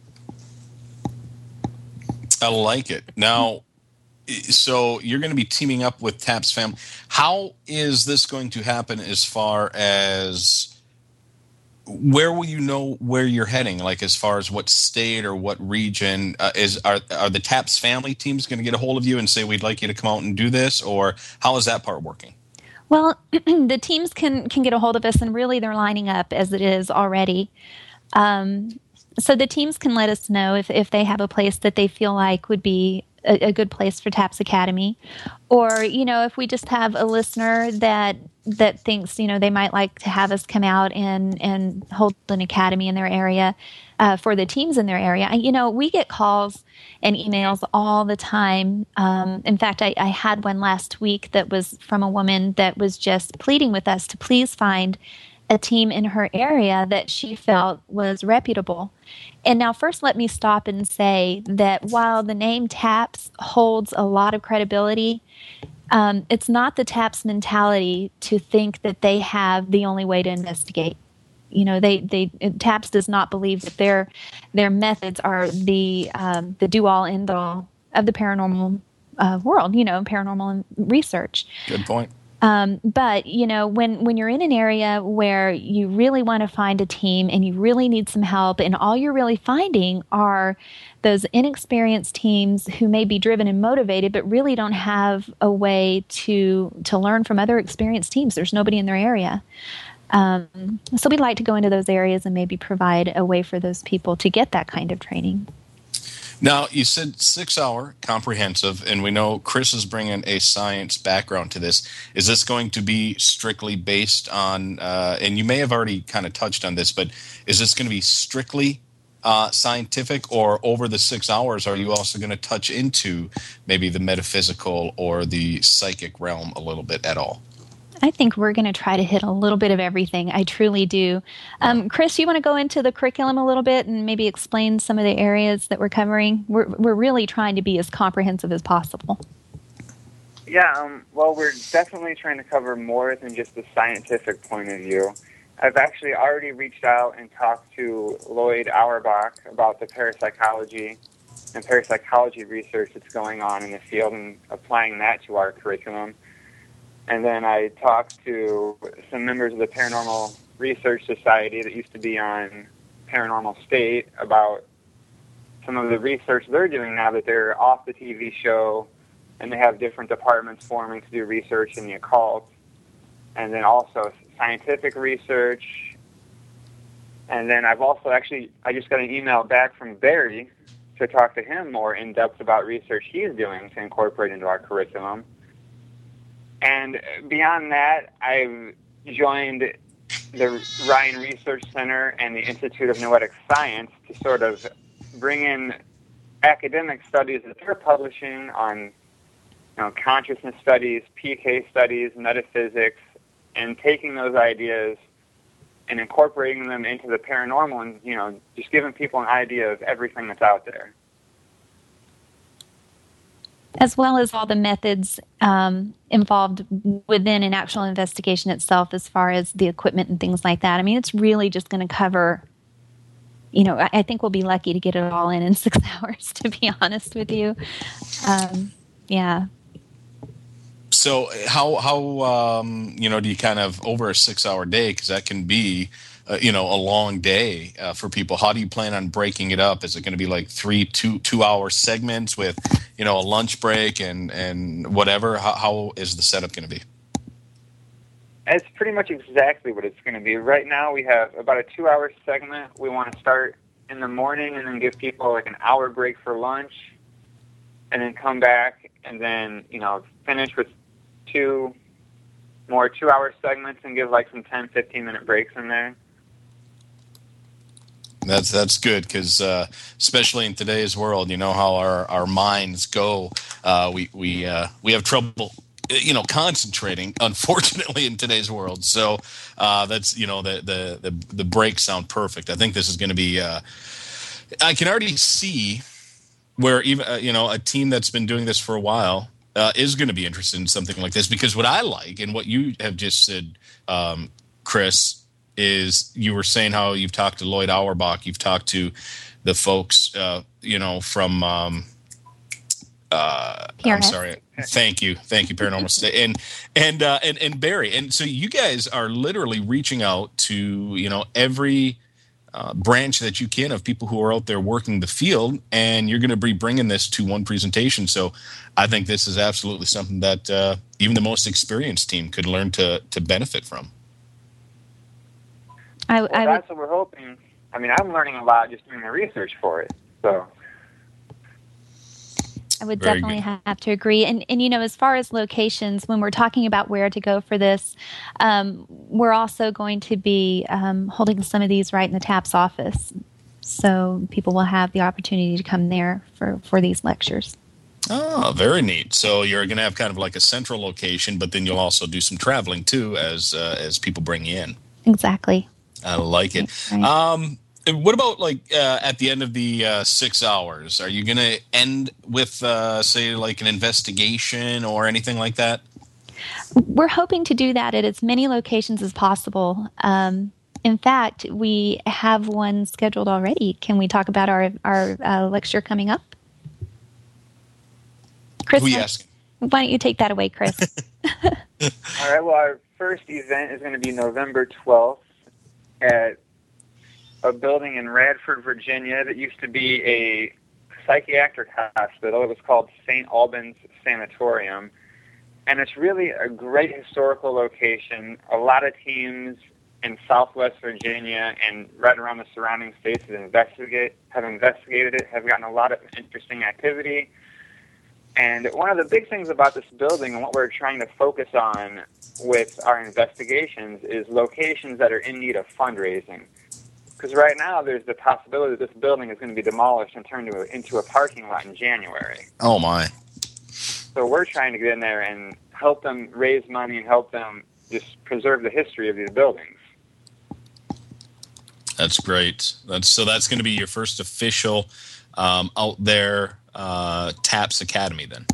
Speaker 2: I like it. Now, so you're going to be teaming up with TAPS family. How is this going to happen as far as where will you know where you're heading? Like as far as what state or what region uh, is are are the TAPS family teams going to get a hold of you and say we'd like you to come out and do this, or how is that part working?
Speaker 3: Well, the teams can can get a hold of us, and really they're lining up as it is already. Um, so the teams can let us know if if they have a place that they feel like would be a, a good place for TAPS Academy, or you know if we just have a listener that. that thinks, you know, they might like to have us come out and, and hold an academy in their area uh, for the teams in their area. And, you know, we get calls and emails all the time. Um, in fact, I, I had one last week that was from a woman that was just pleading with us to please find a team in her area that she felt was reputable. And now first let me stop and say that while the name TAPS holds a lot of credibility, Um, it's not the TAPS mentality to think that they have the only way to investigate. You know, they, they TAPS does not believe that their their methods are the um, the do all end all of the paranormal uh, world. You know, paranormal research.
Speaker 2: Good point.
Speaker 3: Um, but you know, when when you're in an area where you really want to find a team and you really need some help, and all you're really finding are those inexperienced teams who may be driven and motivated, but really don't have a way to to learn from other experienced teams. There's nobody in their area. Um, so we'd like to go into those areas and maybe provide a way for those people to get that kind of training.
Speaker 2: Now, you said six-hour comprehensive, and we know Chris is bringing a science background to this. Is this going to be strictly based on, uh, and you may have already kind of touched on this, but is this going to be strictly uh, scientific, or over the six hours, are you also going to touch into maybe the metaphysical or the psychic realm a little bit at all?
Speaker 3: I think we're going to try to hit a little bit of everything. I truly do. Um, Chris, you want to go into the curriculum a little bit and maybe explain some of the areas that we're covering? We're we're really trying to be as comprehensive as possible.
Speaker 8: Yeah, um, well, we're definitely trying to cover more than just the scientific point of view. I've actually already reached out and talked to Lloyd Auerbach about the parapsychology and parapsychology research that's going on in the field and applying that to our curriculum. And then I talked to some members of the Paranormal Research Society that used to be on Paranormal State about some of the research they're doing now that they're off the T V show, and they have different departments forming to do research in the occult. And then also scientific research. And then I've also actually, I just got an email back from Barry to talk to him more in depth about research he's doing to incorporate into our curriculum. And beyond that, I've joined the Ryan Research Center and the Institute of Noetic Science to sort of bring in academic studies that they're publishing on, you know, consciousness studies, P K studies, metaphysics, and taking those ideas and incorporating them into the paranormal and, you know, just giving people an idea of everything that's out there.
Speaker 3: As well as all the methods um, involved within an actual investigation itself as far as the equipment and things like that. I mean, it's really just going to cover, you know, I, I think we'll be lucky to get it all in in six hours, to be honest with you. Um, yeah.
Speaker 2: So how how um, you know do you kind of over a six hour day, because that can be uh, you know a long day uh, for people. How do you plan on breaking it up? Is it going to be like three two two hour segments with you know a lunch break and and whatever? How, how is the setup going to be?
Speaker 8: It's pretty much exactly what it's going to be. Right now we have about a two hour segment. We want to start in the morning and then give people like an hour break for lunch, and then come back and then you know finish with two more two hour segments and give like some ten, fifteen minute breaks in there.
Speaker 2: That's that's good because uh, especially in today's world, you know how our, our minds go. Uh, we we uh, we have trouble, you know, concentrating. Unfortunately, in today's world, so uh, that's you know the, the the the breaks sound perfect. I think this is going to be. Uh, I can already see where even uh, you know a team that's been doing this for a while uh, is going to be interested in something like this, because what I like and what you have just said, um, Chris, is you were saying how you've talked to Lloyd Auerbach, you've talked to the folks, uh, you know, from, um, uh, I'm sorry. Thank you. Thank you, Paranormal State. And, and, uh, and, and Barry. And so you guys are literally reaching out to, you know, every uh, branch that you can of people who are out there working the field, and you're going to be bringing this to one presentation. So I think this is absolutely something that uh, even the most experienced team could learn to, to benefit from.
Speaker 3: I,
Speaker 8: well,
Speaker 3: I
Speaker 8: that's
Speaker 3: would,
Speaker 8: what we're hoping. I mean, I'm learning a lot just doing the research for it. So
Speaker 3: I would
Speaker 2: Very
Speaker 3: definitely
Speaker 2: good.
Speaker 3: have to agree. And, and, you know, as far as locations, when we're talking about where to go for this, um, we're also going to be um, holding some of these right in the TAPS office. So people will have the opportunity to come there for, for these lectures.
Speaker 2: Oh, very neat. So you're going to have kind of like a central location, but then you'll also do some traveling too as uh, as people bring you in.
Speaker 3: Exactly.
Speaker 2: I like it.
Speaker 3: Right.
Speaker 2: Um, what about like uh, at the end of the uh, six hours? Are you going to end with, uh, say, like an investigation or anything like that?
Speaker 3: We're hoping to do that at as many locations as possible. Um, in fact, we have one scheduled already. Can we talk about our, our uh, lecture coming up? Chris,
Speaker 2: Who are you asking?
Speaker 3: Why don't you take that away, Chris?
Speaker 8: All right, well, our first event is going to be November twelfth at a building in Radford, Virginia that used to be a psychiatric hospital. It was called Saint Albans Sanatorium, and it's really a great historical location. A lot of teams in Southwest Virginia and right around the surrounding states have, investigate, have investigated it, have gotten a lot of interesting activity. And one of the big things about this building and what we're trying to focus on with our investigations is locations that are in need of fundraising. Because right now there's the possibility that this building is going to be demolished and turned into a, into a parking lot in January.
Speaker 2: Oh, my.
Speaker 8: So we're trying to get in there and help them raise money and help them just preserve the history of these buildings.
Speaker 2: That's great. That's so that's going to be your first official um, out there uh, TAPS Academy then.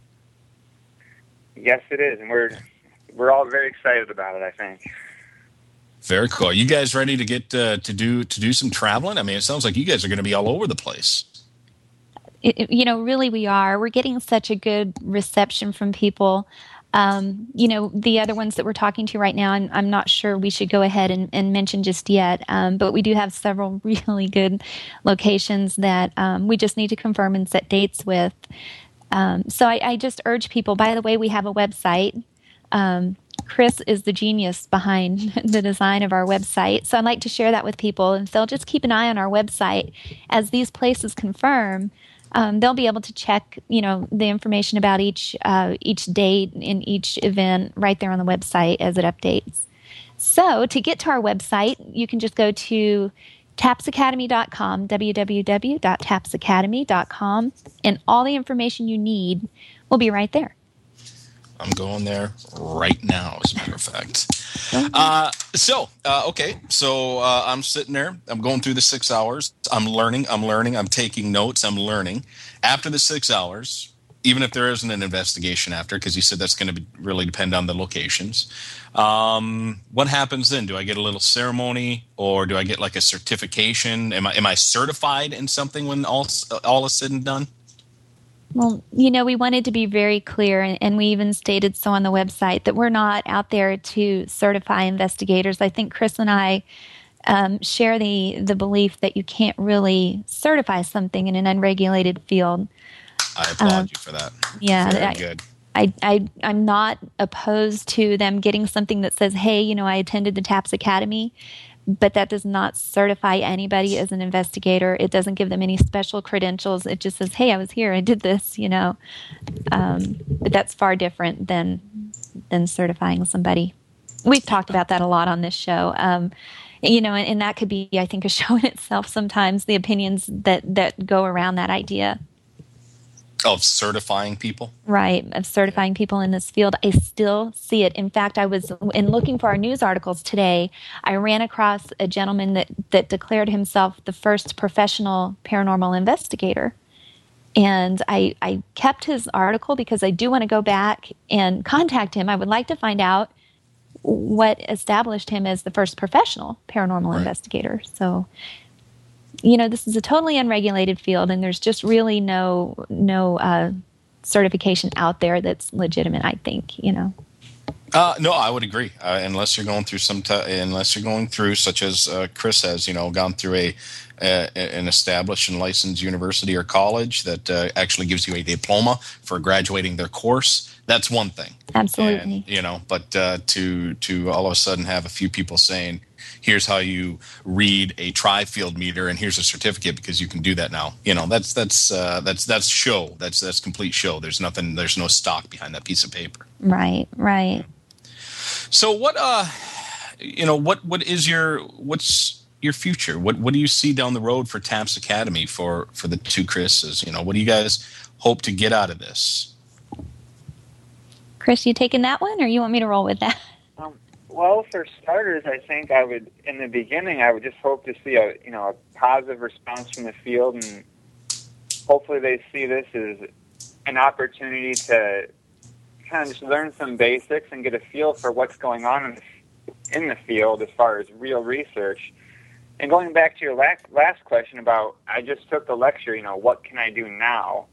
Speaker 8: Yes, it is, and we're we're all very excited about it, I think.
Speaker 2: Very cool. Are you guys ready to get uh, to do to do some traveling? I mean, it sounds like you guys are going to be all over the place.
Speaker 3: It, it, you know, really we are. We're getting such a good reception from people. Um, you know, the other ones that we're talking to right now, I'm, I'm not sure we should go ahead and, and mention just yet, um, but we do have several really good locations that um, we just need to confirm and set dates with. Um, so I, I just urge people, by the way, we have a website. Um, Chris is the genius behind the design of our website. So I'd like to share that with people. And if they'll just keep an eye on our website, as these places confirm, um, they'll be able to check, you know, the information about each uh, each date in each event right there on the website as it updates. So to get to our website, you can just go to taps academy dot com, w w w dot taps academy dot com, and all the information you need will be right there.
Speaker 2: I'm going there right now, as a matter of fact. Uh, so, uh, okay. So uh, I'm sitting there. I'm going through the six hours. I'm learning. I'm learning. I'm taking notes. I'm learning. After the six hours, even if there isn't an investigation after, because you said that's going to be, really depend on the locations, um, what happens then? Do I get a little ceremony, or do I get like a certification? Am I am I certified in something when all all is said and done?
Speaker 3: Well, you know, we wanted to be very clear, and, and we even stated so on the website, that we're not out there to certify investigators. I think Chris and I um, share the, the belief that you can't really certify something in an unregulated field.
Speaker 2: I applaud
Speaker 3: um,
Speaker 2: you for that.
Speaker 3: Yeah.
Speaker 2: Very
Speaker 3: I,
Speaker 2: good.
Speaker 3: I, I, I'm not opposed to them getting something that says, hey, you know, I attended the TAPS Academy, but that does not certify anybody as an investigator. It doesn't give them any special credentials. It just says, hey, I was here, I did this, you know. Um, but that's far different than than certifying somebody. We've talked about that a lot on this show. Um, you know, and, and that could be, I think, a show in itself sometimes, the opinions that, that go around that idea.
Speaker 2: Of certifying people?
Speaker 3: Right, of certifying people in this field. I still see it. In fact, I was, in looking for our news articles today, I ran across a gentleman that, that declared himself the first professional paranormal investigator. And I, I kept his article because I do want to go back and contact him. I would like to find out what established him as the first professional paranormal right. investigator. So, you know, this is a totally unregulated field, and there's just really no no uh, certification out there that's legitimate, I think, you know.
Speaker 2: Uh, no, I would agree. Uh, unless you're going through some, t- unless you're going through, such as uh, Chris has, you know, gone through a uh, an established and licensed university or college that uh, actually gives you a diploma for graduating their course. That's one thing.
Speaker 3: Absolutely.
Speaker 2: And, you know, but uh, to to all of a sudden have a few people saying, here's how you read a tri-field meter, and here's a certificate because you can do that now. You know, that's that's uh, that's that's show. That's that's complete show. There's nothing. There's no stock behind that piece of paper.
Speaker 3: Right. Right.
Speaker 2: So what? Uh, you know, what what is your what's your future? What what do you see down the road for TAPS Academy for for the two Chris's? You know, what do you guys hope to get out of this?
Speaker 3: Chris, you taking that one, or you want me to roll with that?
Speaker 8: Um, well, for starters, I think I would, in the beginning, I would just hope to see a, you know, a positive response from the field, and hopefully they see this as an opportunity to kind of just learn some basics and get a feel for what's going on in the, in the field as far as real research. And going back to your last, last question about, I just took the lecture, you know, what can I do now?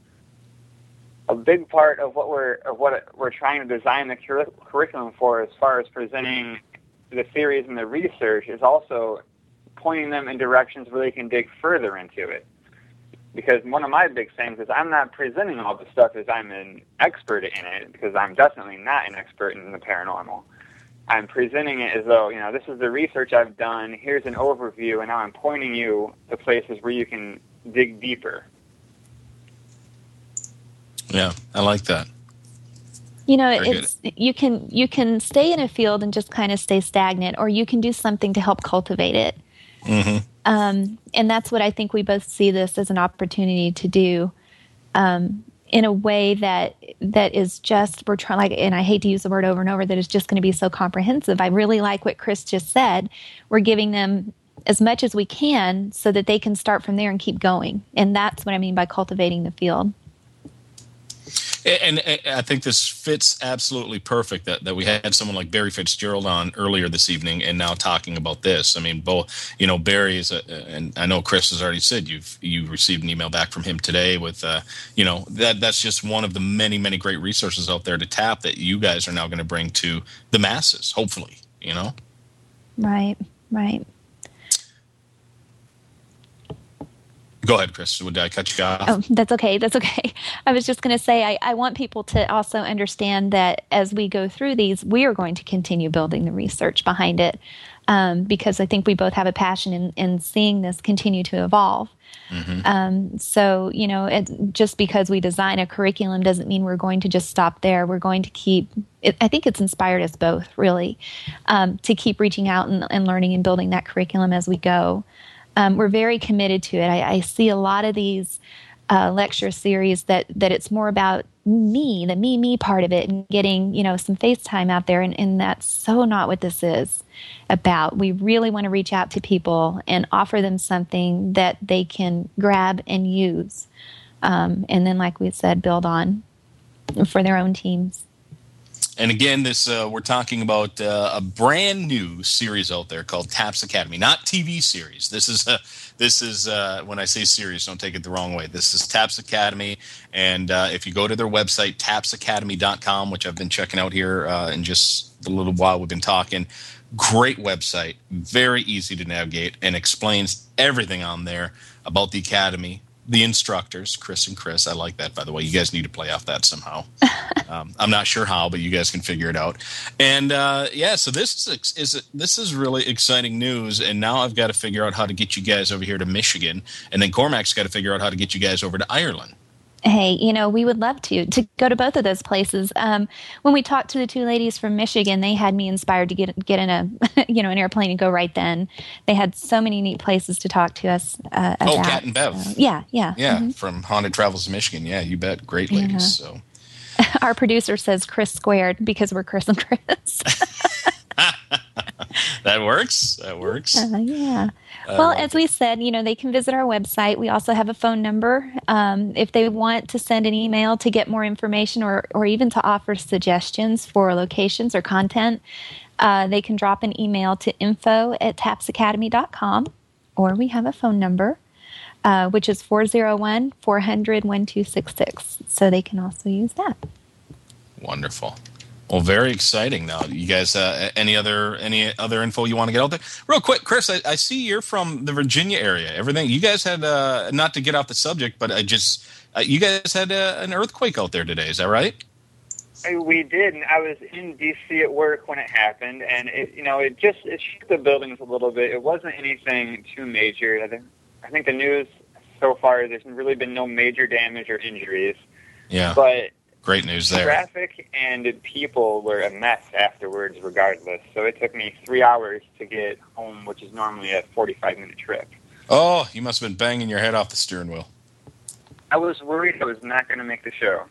Speaker 8: A big part of what we're of what we're trying to design the cur- curriculum for, as far as presenting the theories and the research, is also pointing them in directions where they can dig further into it. Because one of my big things is I'm not presenting all the stuff as I'm an expert in it, because I'm definitely not an expert in the paranormal. I'm presenting it as though, you know, this is the research I've done, here's an overview, and now I'm pointing you to places where you can dig deeper.
Speaker 2: Yeah, I like that.
Speaker 3: You know,
Speaker 2: Very
Speaker 3: it's good. you can you can stay in a field and just kind of stay stagnant, or you can do something to help cultivate it.
Speaker 2: Mm-hmm.
Speaker 3: Um, and that's what I think we both see this as an opportunity to do, um, in a way that that is just, we're trying, like, and I hate to use the word over and over, that is just going to be so comprehensive. I really like what Chris just said. We're giving them as much as we can so that they can start from there and keep going. And that's what I mean by cultivating the field.
Speaker 2: And, and I think this fits absolutely perfect that, that we had someone like Barry Fitzgerald on earlier this evening and now talking about this. I mean, both, you know, Barry is, a, and I know Chris has already said you've you received an email back from him today with, uh, you know, that that's just one of the many, many great resources out there to tap that you guys are now going to bring to the masses, hopefully, you know?
Speaker 3: Right, right.
Speaker 2: Go ahead, Chris. Would I cut you off?
Speaker 3: Oh, that's okay. That's okay. I was just going to say, I, I want people to also understand that as we go through these, we are going to continue building the research behind it, um, because I think we both have a passion in, in seeing this continue to evolve. Mm-hmm. Um, so, you know, it, just because we design a curriculum doesn't mean we're going to just stop there. We're going to keep, it, I think it's inspired us both, really, um, to keep reaching out and, and learning and building that curriculum as we go. Um, we're very committed to it. I, I see a lot of these uh, lecture series that, that it's more about me, the me, me part of it, and getting, you know, some face time out there. And, and that's so not what this is about. We really want to reach out to people and offer them something that they can grab and use. Um, and then, like we said, build on for their own teams.
Speaker 2: And again, this uh, we're talking about uh, a brand new series out there called Taps Academy, not T V series. This is a, this is uh, when I say series, don't take it the wrong way. This is Taps Academy, and uh, if you go to their website, taps academy dot com, which I've been checking out here uh, in just the little while we've been talking, great website, very easy to navigate, and explains everything on there about the academy. The instructors, Chris and Chris. I like that, by the way. You guys need to play off that somehow. um, I'm not sure how, but you guys can figure it out. And uh, yeah, so this is, is this is really exciting news. And now I've got to figure out how to get you guys over here to Michigan, and then Cormac's got to figure out how to get you guys over to Ireland.
Speaker 3: Hey, you know, we would love to to go to both of those places. Um, when we talked to the two ladies from Michigan, they had me inspired to get get in a you know an airplane and go right then. They had so many neat places to talk to us uh, about.
Speaker 2: Oh, Kat and Bev.
Speaker 3: So, yeah, yeah,
Speaker 2: yeah.
Speaker 3: Mm-hmm.
Speaker 2: From Haunted Travels to Michigan. Yeah, you bet. Great ladies. Yeah. So
Speaker 3: our producer says Chris squared because we're Chris and Chris.
Speaker 2: That works. That works.
Speaker 3: Uh, yeah. Uh, well, as we said, you know, they can visit our website. We also have a phone number. Um, if they want to send an email to get more information or, or even to offer suggestions for locations or content, uh, they can drop an email to info at taps academy dot com, or we have a phone number, uh, which is four oh one, four hundred, one two six six. So they can also use that.
Speaker 2: Wonderful. Well, very exciting. Now, you guys, uh, any other any other info you want to get out there? Real quick, Chris, I, I see you're from the Virginia area. Everything you guys had, uh, not to get off the subject, but I just uh, you guys had uh, an earthquake out there today. Is that right?
Speaker 8: We did, and I was in D C at work when it happened, and it, you know, it just it shook the buildings a little bit. It wasn't anything too major. I think I think the news so far, there's really been no major damage or injuries.
Speaker 2: Yeah,
Speaker 8: but.
Speaker 2: Great news there.
Speaker 8: Traffic and people were a mess afterwards regardless. So it took me three hours to get home, which is normally a forty-five minute trip.
Speaker 2: Oh, you must have been banging your head off the steering wheel.
Speaker 8: I was worried I was not going to make the show.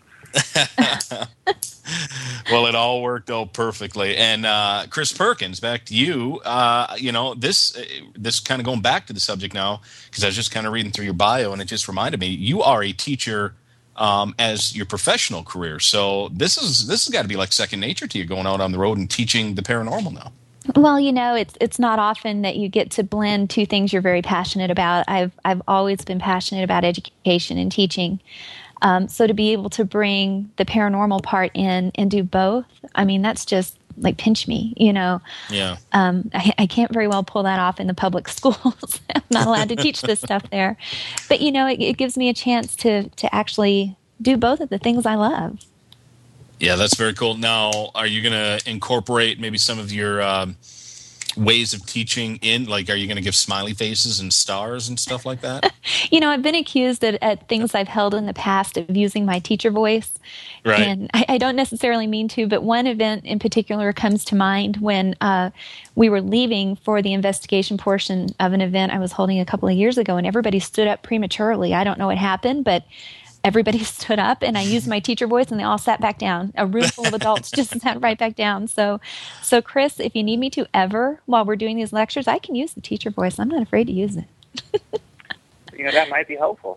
Speaker 2: Well, it all worked out perfectly. And uh, Chris Perkins, back to you. Uh, you know, this, uh, this kind of going back to the subject now, because I was just kind of reading through your bio, and it just reminded me, you are a teacher Um, as your professional career. So this is this has got to be like second nature to you, going out on the road and teaching the paranormal now.
Speaker 3: Well, you know, it's it's not often that you get to blend two things you're very passionate about. I've I've always been passionate about education and teaching. Um, so to be able to bring the paranormal part in and do both, I mean, that's just like pinch me, you know.
Speaker 2: Yeah.
Speaker 3: Um, I, I can't very well pull that off in the public schools. I'm not allowed to teach this stuff there. But, you know, it, it gives me a chance to, to actually do both of the things I love.
Speaker 2: Yeah, that's very cool. Now, are you going to incorporate maybe some of your um, ways of teaching in? Like, are you going to give smiley faces and stars and stuff like that?
Speaker 3: You know, I've been accused at, at things I've held in the past of using my teacher voice.
Speaker 2: Right.
Speaker 3: And I, I don't necessarily mean to, but one event in particular comes to mind when uh, we were leaving for the investigation portion of an event I was holding a couple of years ago, and everybody stood up prematurely. I don't know what happened, but everybody stood up, and I used my teacher voice, and they all sat back down. A room full of adults just sat right back down. So, so Chris, if you need me to ever, while we're doing these lectures, I can use the teacher voice. I'm not afraid to use it.
Speaker 8: You know, that might be helpful.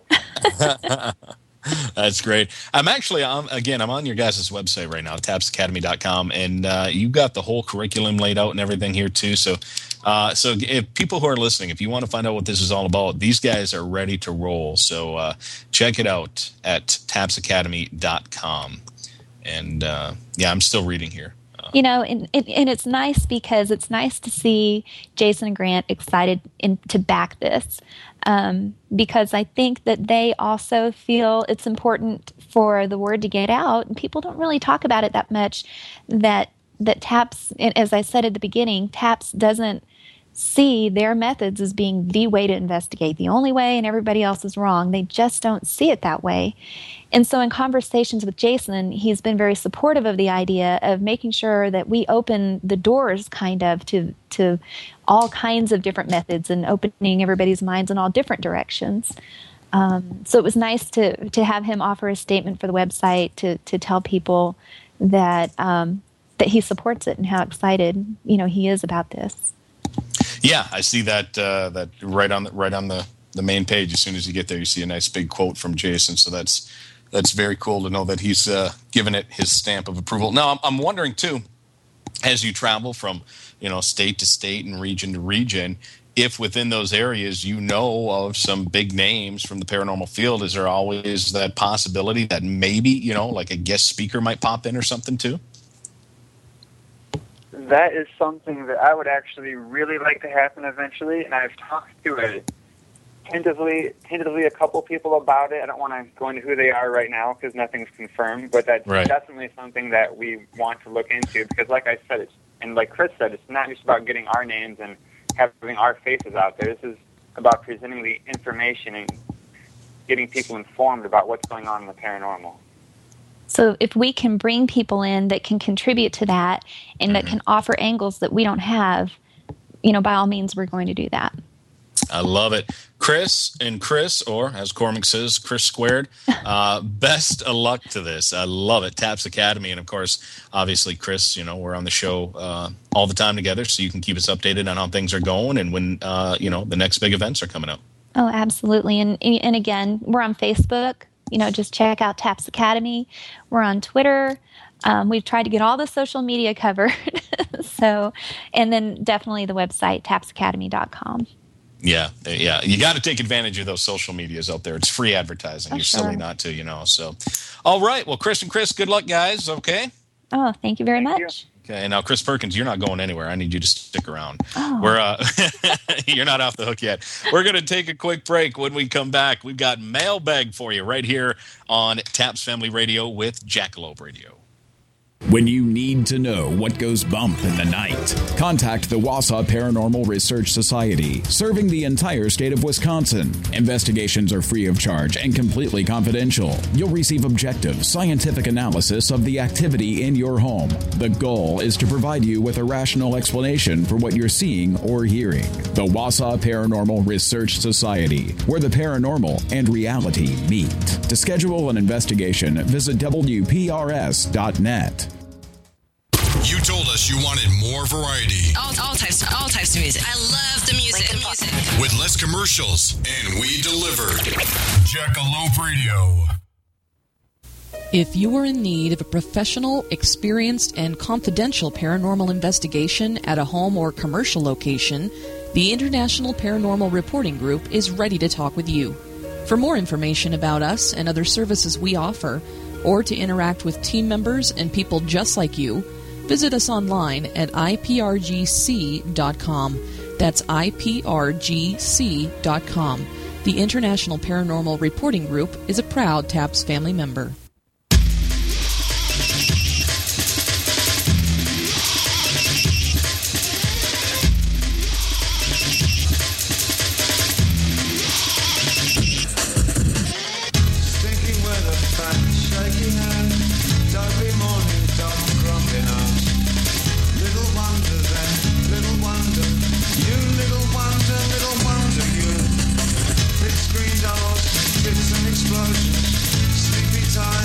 Speaker 2: That's great. I'm actually, um, again, I'm on your guys' website right now, taps academy dot com, and uh, you've got the whole curriculum laid out and everything here too. So, uh, so if people who are listening, if you want to find out what this is all about, these guys are ready to roll. So uh, check it out at taps academy dot com. And uh, yeah, I'm still reading here. Uh,
Speaker 3: you know, and, and, and it's nice because it's nice to see Jason and Grant excited in, to back this. Um, because I think that they also feel it's important for the word to get out, and people don't really talk about it that much. That that TAPS, as I said at the beginning, TAPS doesn't see their methods as being the way to investigate, the only way, and everybody else is wrong. They just don't see it that way. And so in conversations with Jason, he's been very supportive of the idea of making sure that we open the doors kind of to to all kinds of different methods and opening everybody's minds in all different directions. Um, so it was nice to to have him offer a statement for the website to to tell people that um, that he supports it and how excited, you know, he is about this.
Speaker 2: Yeah, I see that uh, that right on the right on the, the main page. As soon as you get there, you see a nice big quote from Jason. So that's that's very cool to know that he's uh, given it his stamp of approval. Now, I'm, I'm wondering, too, as you travel from, you know, state to state and region to region, if within those areas you know of some big names from the paranormal field, is there always that possibility that maybe, you know, like a guest speaker might pop in or something, too?
Speaker 8: That is something that I would actually really like to happen eventually, and I've talked to it tentatively, tentatively a couple people about it. I don't want to go into who they are right now because nothing's confirmed, but that's
Speaker 2: right.
Speaker 8: definitely something that we want to look into because, like I said, it's, and like Chris said, it's not just about getting our names and having our faces out there. This is about presenting the information and getting people informed about what's going on in the paranormal.
Speaker 3: So if we can bring people in that can contribute to that and mm-hmm. that can offer angles that we don't have, you know, by all means, we're going to do that.
Speaker 2: I love it. Chris and Chris, or as Cormac says, Chris squared, uh, best of luck to this. I love it. Taps Academy. And, of course, obviously, Chris, you know, we're on the show uh, all the time together, so you can keep us updated on how things are going and when, uh, you know, the next big events are coming up.
Speaker 3: Oh, absolutely. And, and again, we're on Facebook. You know, just check out Taps Academy. We're on Twitter. Um, we've tried to get all the social media covered. so, and then definitely the website, taps academy dot com.
Speaker 2: Yeah, yeah. You got to take advantage of those social medias out there. It's free advertising.
Speaker 3: Oh,
Speaker 2: You're
Speaker 3: sure.
Speaker 2: silly not to, you know. So, all right. Well, Chris and Chris, good luck, guys. Okay?
Speaker 3: Oh, thank you very
Speaker 8: Thank
Speaker 3: much.
Speaker 8: you.
Speaker 2: Okay, now Chris Perkins, you're not going anywhere. I need you to stick around.
Speaker 3: Oh.
Speaker 2: We're uh, you're not off the hook yet. We're going to take a quick break. When we come back, we've got Mailbag for you right here on Taps Family Radio with Jackalope Radio.
Speaker 9: When you need to know what goes bump in the night, contact the Wausau Paranormal Research Society, serving the entire state of Wisconsin. Investigations are free of charge and completely confidential. You'll receive objective, scientific analysis of the activity in your home. The goal is to provide you with a rational explanation for what you're seeing or hearing. The Wausau Paranormal Research Society, where the paranormal and reality meet. To schedule an investigation, visit W P R S dot net.
Speaker 10: You told us you wanted more variety.
Speaker 11: All, all types, all types of music. I love the music. The music.
Speaker 10: With less commercials, and we delivered. Jackalope Radio.
Speaker 12: If you are in need of a professional, experienced, and confidential paranormal investigation at a home or commercial location, the International Paranormal Reporting Group is ready to talk with you. For more information about us and other services we offer, or to interact with team members and people just like you, visit us online at I P R G C dot com. That's I P R G C dot com. The International Paranormal Reporting Group is a proud TAPS family member.
Speaker 13: Sleepy time.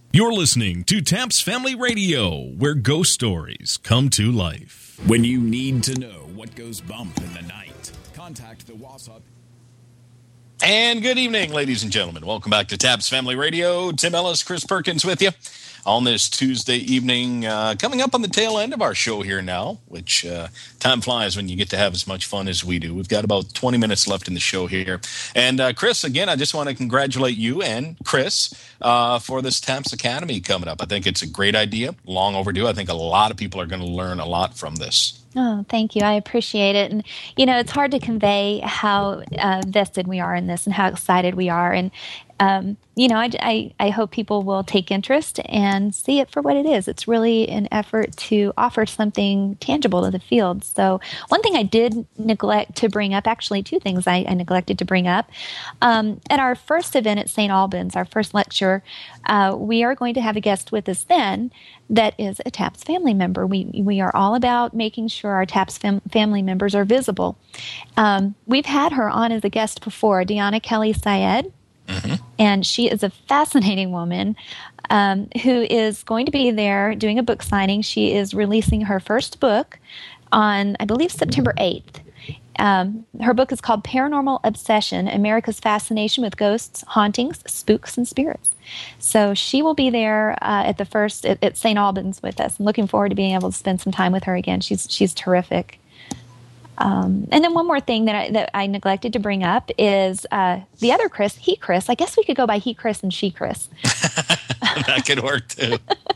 Speaker 1: You're listening to Taps Family Radio, where ghost stories come to life.
Speaker 9: When you need to know what goes bump in the night, contact the Wausau.
Speaker 2: And good evening, ladies and gentlemen. Welcome back to Taps Family Radio. Tim Ellis, Chris Perkins with you on this Tuesday evening. Uh, coming up on the tail end of our show here now, which uh, time flies when you get to have as much fun as we do. We've got about twenty minutes left in the show here. And uh, Chris, again, I just want to congratulate you and Chris uh, for this Taps Academy coming up. I think it's a great idea, long overdue. I think a lot of people are going to learn a lot from this.
Speaker 3: Oh, thank you. I appreciate it. And, you know, it's hard to convey how uh, vested we are in this and how excited we are. And, um, you know, I, I, I hope people will take interest and see it for what it is. It's really an effort to offer something tangible to the field. So one thing I did neglect to bring up, actually two things I, I neglected to bring up. Um, at our first event at Saint Albans, our first lecture, uh, we are going to have a guest with us then that is a TAPS family member. We we are all about making sure our TAPS fam- family members are visible. Um, we've had her on as a guest before, Deanna Kelly Syed. Mm-hmm. And she is a fascinating woman um, who is going to be there doing a book signing. She is releasing her first book on, I believe, September eighth. Um, her book is called Paranormal Obsession, America's Fascination with Ghosts, Hauntings, Spooks, and Spirits. So she will be there uh, at the first, at, at Saint Albans with us. I'm looking forward to being able to spend some time with her again. She's she's terrific. Um, and then one more thing that I, that I neglected to bring up is uh, the other Chris, he Chris. I guess we could go by he Chris and she Chris.
Speaker 2: That could work too.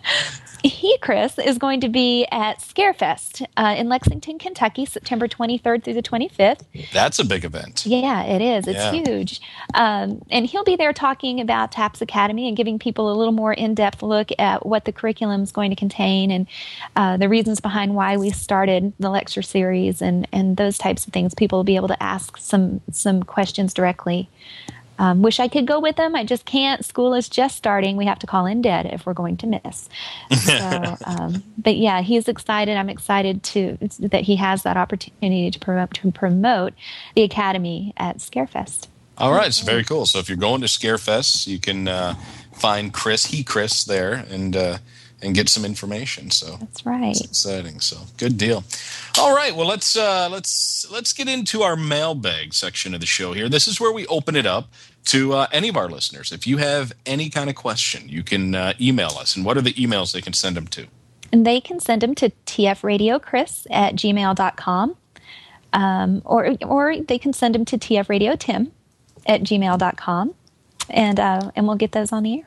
Speaker 3: He Chris is going to be at Scarefest uh, in Lexington, Kentucky, September twenty-third through the twenty-fifth.
Speaker 2: That's a big event.
Speaker 3: Yeah, it is. It's
Speaker 2: yeah.
Speaker 3: huge. Um, and he'll be there talking about TAPS Academy and giving people a little more in-depth look at what the curriculum is going to contain and uh, the reasons behind why we started the lecture series and, and those types of things. People will be able to ask some some questions directly. Um, wish I could go with them. I just can't. School is just starting. We have to call in dead if we're going to miss. So, um, but yeah, he's excited. I'm excited to that he has that opportunity to promote, to promote the Academy at Scarefest.
Speaker 2: All right, so very cool. So if you're going to Scarefest, you can uh, find Chris, he Chris there, and uh, and get some information. So
Speaker 3: that's right.
Speaker 2: It's exciting. So good deal. All right, well let's uh, let's let's get into our mailbag section of the show here. This is where we open it up to uh, any of our listeners. If you have any kind of question, you can uh, email us. And what are the emails they can send them to?
Speaker 3: And they can send them to tfradiochris at gmail dot com, um, or or they can send them to tfradiotim at gmail dot com, and uh, and we'll get those on the air.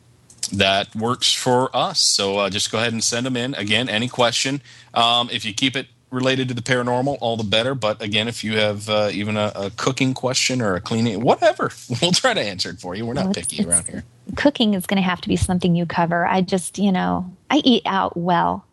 Speaker 2: That works for us. So uh, just go ahead and send them in. Again, any question. Um, if you keep it related to the paranormal, all the better. But again, if you have uh, even a, a cooking question or a cleaning, whatever, we'll try to answer it for you. We're not well, picky it's, around here.
Speaker 3: Cooking is going to have to be something you cover. I just, you know, I eat out well.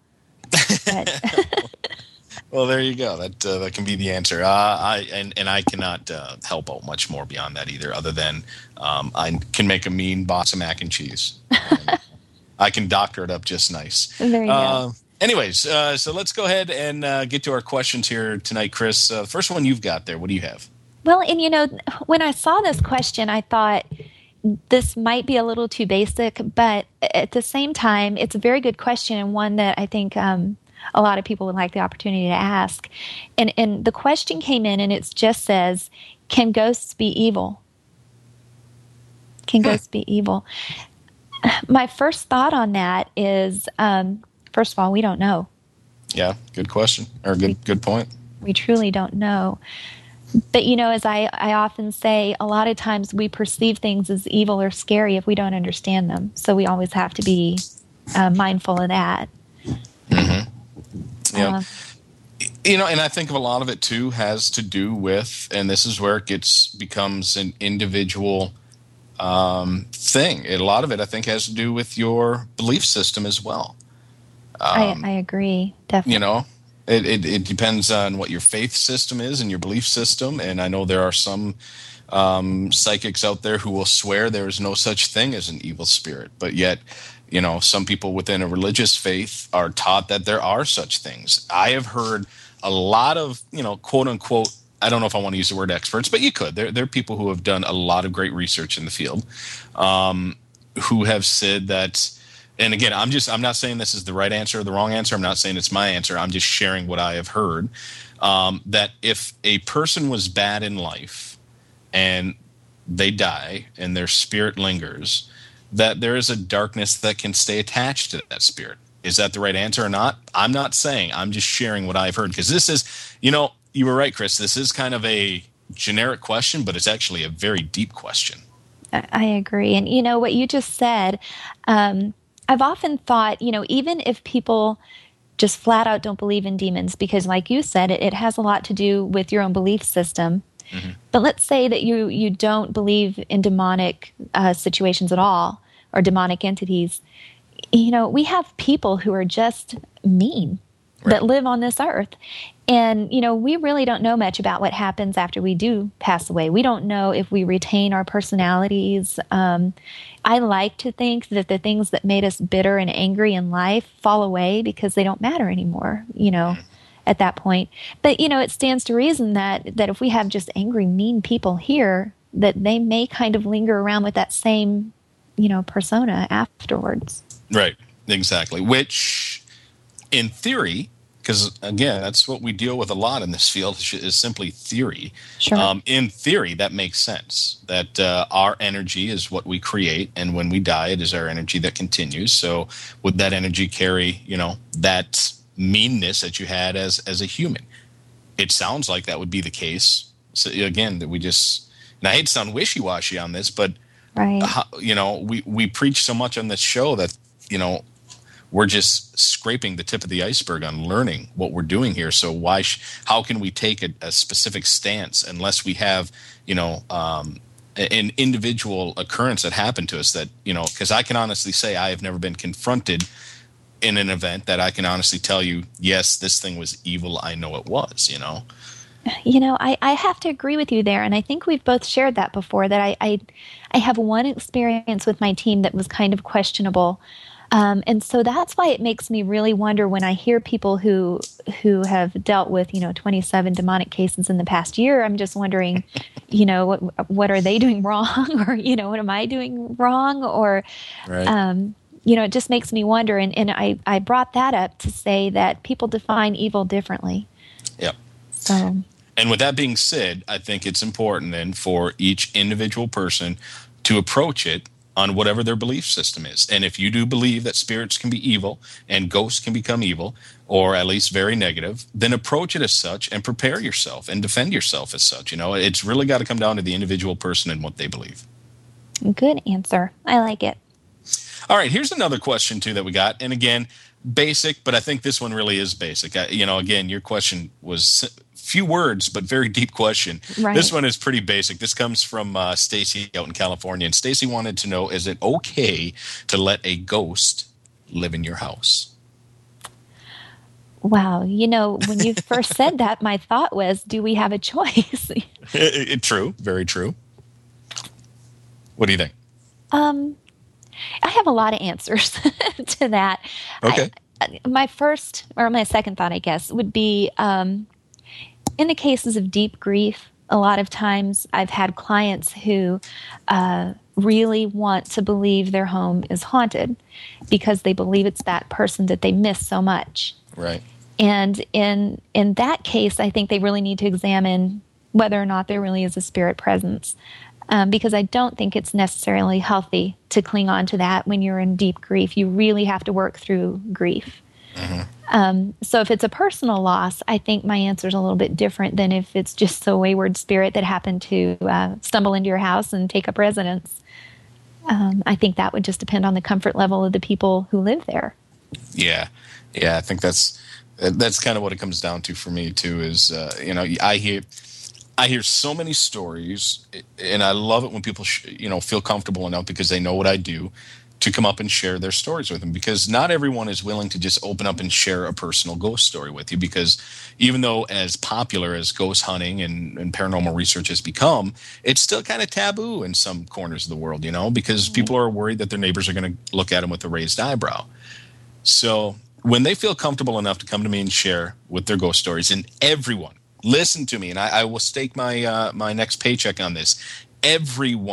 Speaker 2: Well, there you go. That uh, that can be the answer. Uh, I and, and I cannot uh, help out much more beyond that either, other than um, I can make a mean box of mac and cheese. And I can doctor it up just nice.
Speaker 3: There you
Speaker 2: uh,
Speaker 3: go.
Speaker 2: Anyways, uh, so let's go ahead and uh, get to our questions here tonight, Chris. Uh, first one you've got there. What do you have?
Speaker 3: Well, and you know, when I saw this question, I thought this might be a little too basic, but at the same time, it's a very good question and one that I think um, a lot of people would like the opportunity to ask. And, and the question came in, and it just says, "Can ghosts be evil? Can ghosts be evil?" My first thought on that is, um, first of all, we don't know.
Speaker 2: Yeah, good question, or good good point.
Speaker 3: We truly don't know. But, you know, as I, I often say, a lot of times we perceive things as evil or scary if we don't understand them. So we always have to be uh, mindful of that.
Speaker 2: Mm-hmm. Yeah.
Speaker 3: Uh,
Speaker 2: you know, and I think of a lot of it, too, has to do with, and this is where it gets becomes an individual um, thing. A lot of it, I think, has to do with your belief system as well. Um,
Speaker 3: I, I agree, definitely.
Speaker 2: You know, it, it, it depends on what your faith system is and your belief system. And I know there are some um, psychics out there who will swear there is no such thing as an evil spirit. But yet, you know, some people within a religious faith are taught that there are such things. I have heard a lot of, you know, quote unquote, I don't know if I want to use the word experts, but you could. There, there are people who have done a lot of great research in the field um, who have said that And again, I'm just I'm not saying this is the right answer or the wrong answer. I'm not saying it's my answer. I'm just sharing what I have heard. Um, that if a person was bad in life and they die and their spirit lingers, that there is a darkness that can stay attached to that spirit. Is that the right answer or not? I'm not saying. I'm just sharing what I've heard, because this is, you know, you were right, Chris. This is kind of a generic question, but it's actually a very deep question.
Speaker 3: I agree. And, you know, what you just said, um, I've often thought, you know, even if people just flat out don't believe in demons, because like you said, it, it has a lot to do with your own belief system. Mm-hmm. But let's say that you, you don't believe in demonic uh, situations at all, or demonic entities. You know, we have people who are just mean, right, that live on this earth. And, you know, we really don't know much about what happens after we do pass away. We don't know if we retain our personalities. Um, I like to think that the things that made us bitter and angry in life fall away because they don't matter anymore, you know, mm-hmm. at that point. But, you know, it stands to reason that, that if we have just angry, mean people here, that they may kind of linger around with that same, you know, persona afterwards.
Speaker 2: Right, exactly. Which, in theory, because, again, that's what we deal with a lot in this field, is simply theory.
Speaker 3: Sure.
Speaker 2: Um, in theory, that makes sense, that uh, our energy is what we create, and when we die, it is our energy that continues. So would that energy carry, you know, that meanness that you had as, as a human? It sounds like that would be the case. So, again, that we just – and I hate to sound wishy-washy on this, but,
Speaker 3: right.
Speaker 2: uh, you know, we, we preach so much on this show that, you know – we're just scraping the tip of the iceberg on learning what we're doing here. So why? Sh- how can we take a, a specific stance unless we have, you know, um, an individual occurrence that happened to us that, you know, because I can honestly say I have never been confronted in an event that I can honestly tell you, yes, this thing was evil. I know it was, you know.
Speaker 3: You know, I, I have to agree with you there. And I think we've both shared that before, that I, I, I have one experience with my team that was kind of questionable. Um, and so that's why it makes me really wonder when I hear people who who have dealt with, you know, twenty-seven demonic cases in the past year. I'm just wondering, you know, what what are they doing wrong, or, you know, what am I doing wrong, or,
Speaker 2: right.
Speaker 3: um, you know, it just makes me wonder. And, and I, I brought that up to say that people define evil differently.
Speaker 2: Yep.
Speaker 3: So.
Speaker 2: And with that being said, I think it's important then for each individual person to approach it on whatever their belief system is. And if you do believe that spirits can be evil and ghosts can become evil, or at least very negative, then approach it as such and prepare yourself and defend yourself as such. You know, it's really got to come down to the individual person and what they believe.
Speaker 3: Good answer. I like it.
Speaker 2: All right, here's another question, too, that we got. And again, basic, but I think this one really is basic. I, you know, again, your question was few words, but very deep question.
Speaker 3: Right.
Speaker 2: This one is pretty basic. This comes from uh, Stacy out in California. And Stacy wanted to know, is it okay to let a ghost live in your house?
Speaker 3: Wow. You know, when you first said that, my thought was, do we have a choice?
Speaker 2: it, it, true. Very true. What do you think?
Speaker 3: Um, I have a lot of answers to that.
Speaker 2: Okay.
Speaker 3: I, my first, or my second thought, I guess, would be, um, in the cases of deep grief, a lot of times I've had clients who uh, really want to believe their home is haunted because they believe it's that person that they miss so much.
Speaker 2: Right.
Speaker 3: And in in that case, I think they really need to examine whether or not there really is a spirit presence, um, because I don't think it's necessarily healthy to cling on to that when you're in deep grief. You really have to work through grief. Mm-hmm. Um, so if it's a personal loss, I think my answer is a little bit different than if it's just a wayward spirit that happened to uh, stumble into your house and take up residence. Um, I think that would just depend on the comfort level of the people who live there.
Speaker 2: Yeah, yeah, I think that's that's kind of what it comes down to for me too. Is uh, you know, I hear I hear so many stories, and I love it when people sh- you know feel comfortable enough because they know what I do, to come up and share their stories with them, because not everyone is willing to just open up and share a personal ghost story with you, because even though as popular as ghost hunting and, and paranormal research has become, it's still kind of taboo in some corners of the world, you know, because mm-hmm. people are worried that their neighbors are going to look at them with a raised eyebrow. So when they feel comfortable enough to come to me and share with their ghost stories, and everyone, listen to me, and I, I will stake my uh, my next paycheck on this, everyone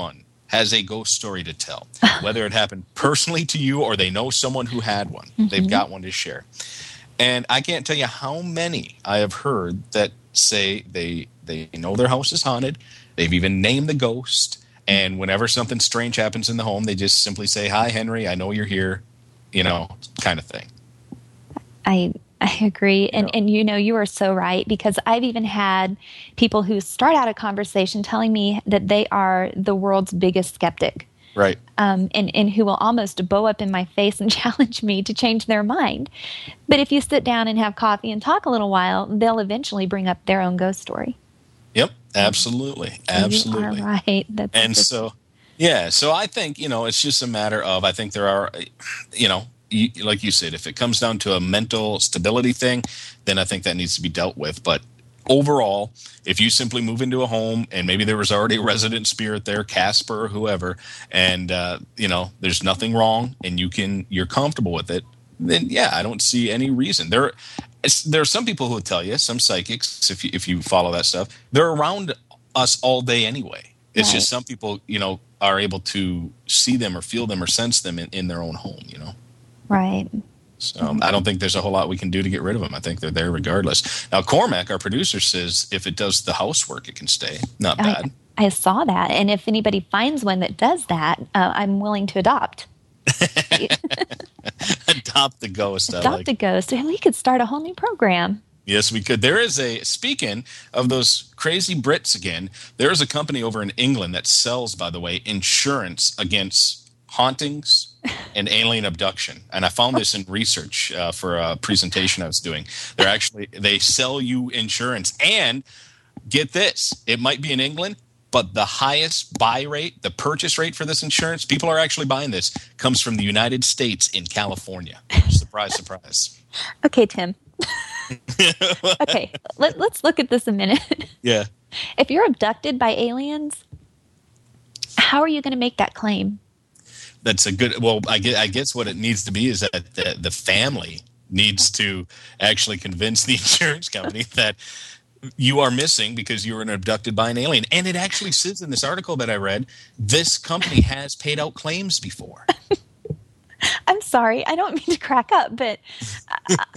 Speaker 2: has a ghost story to tell, whether it happened personally to you or they know someone who had one. Mm-hmm. They've got one to share. And I can't tell you how many I have heard that say they they know their house is haunted. They've even named the ghost. And whenever something strange happens in the home, they just simply say, "Hi, Henry, I know you're here," you know, kind of thing.
Speaker 3: I I agree. And, and, you know, you are so right, because I've even had people who start out a conversation telling me that they are the world's biggest skeptic.
Speaker 2: Right.
Speaker 3: Um, and, and who will almost bow up in my face and challenge me to change their mind. But if you sit down and have coffee and talk a little while, they'll eventually bring up their own ghost story.
Speaker 2: Yep, absolutely.
Speaker 3: So
Speaker 2: absolutely.
Speaker 3: You are right. That's
Speaker 2: and so, yeah, so I think, you know, it's just a matter of, I think there are, you know, you, like you said, if it comes down to a mental stability thing, then I think that needs to be dealt with. But overall, if you simply move into a home and maybe there was already a resident spirit there, Casper or whoever, and uh, you know, there's nothing wrong and you can you're comfortable with it, then yeah, I don't see any reason. There there are some people who will tell you, some psychics, if you, if you follow that stuff, they're around us all day anyway. It's right. Just some people, you know, are able to see them or feel them or sense them in, in their own home, you know.
Speaker 3: Right.
Speaker 2: So um, I don't think there's a whole lot we can do to get rid of them. I think they're there regardless. Now, Cormac, our producer, says if it does the housework, it can stay. Not bad.
Speaker 3: I, I saw that. And if anybody finds one that does that, uh, I'm willing to adopt.
Speaker 2: Adopt the ghost.
Speaker 3: Adopt
Speaker 2: I like.
Speaker 3: the ghost. And we could start a whole new program.
Speaker 2: Yes, we could. There is a, speaking of those crazy Brits again, there is a company over in England that sells, by the way, insurance against hauntings and alien abduction. And I found this in research uh, for a presentation I was doing. They're actually, they sell you insurance. And get this, it might be in England, but the highest buy rate, the purchase rate for this insurance, people are actually buying this, comes from the United States in California. Surprise, surprise.
Speaker 3: Okay, Tim. Okay, let, let's look at this a minute.
Speaker 2: Yeah.
Speaker 3: If you're abducted by aliens, how are you going to make that claim?
Speaker 2: That's a good, well, I guess, I guess what it needs to be is that the, the family needs to actually convince the insurance company that you are missing because you were abducted by an alien. And it actually says in this article that I read, this company has paid out claims before.
Speaker 3: I'm sorry, I don't mean to crack up, but I,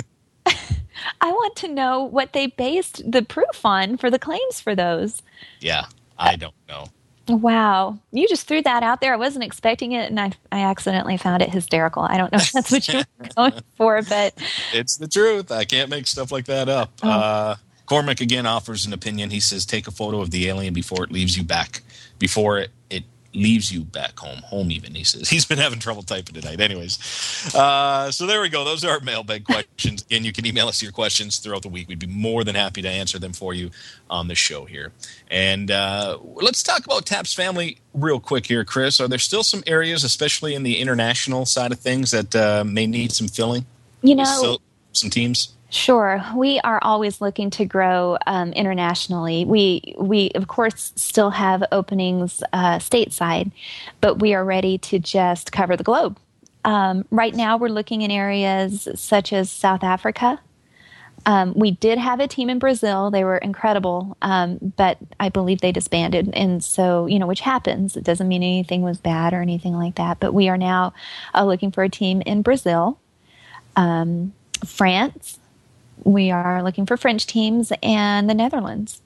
Speaker 3: I want to know what they based the proof on for the claims for those.
Speaker 2: Yeah, I don't know.
Speaker 3: Wow. You just threw that out there. I wasn't expecting it, and I I accidentally found it hysterical. I don't know if that's what you were going for, but...
Speaker 2: It's the truth. I can't make stuff like that up. Oh. Uh, Cormac, again, offers an opinion. He says, take a photo of the alien before it leaves you back, before it, it leaves you back home. Home even, he says. He's been having trouble typing tonight. Anyways, uh, so there we go. Those are our mailbag questions. Again, you can email us your questions throughout the week. We'd be more than happy to answer them for you on the show here. And uh, let's talk about Taps Family real quick here, Chris. Are there still some areas, especially in the international side of things, that uh, may need some filling?
Speaker 3: You know,
Speaker 2: still, some teams?
Speaker 3: Sure. We are always looking to grow um, internationally. We, we of course, still have openings uh, stateside, but we are ready to just cover the globe. Um, right now, we're looking in areas such as South Africa. Um, we did have a team in Brazil. They were incredible, um, but I believe they disbanded. And so, you know, which happens. It doesn't mean anything was bad or anything like that. But we are now uh, looking for a team in Brazil, um, France. We are looking for French teams, and the Netherlands.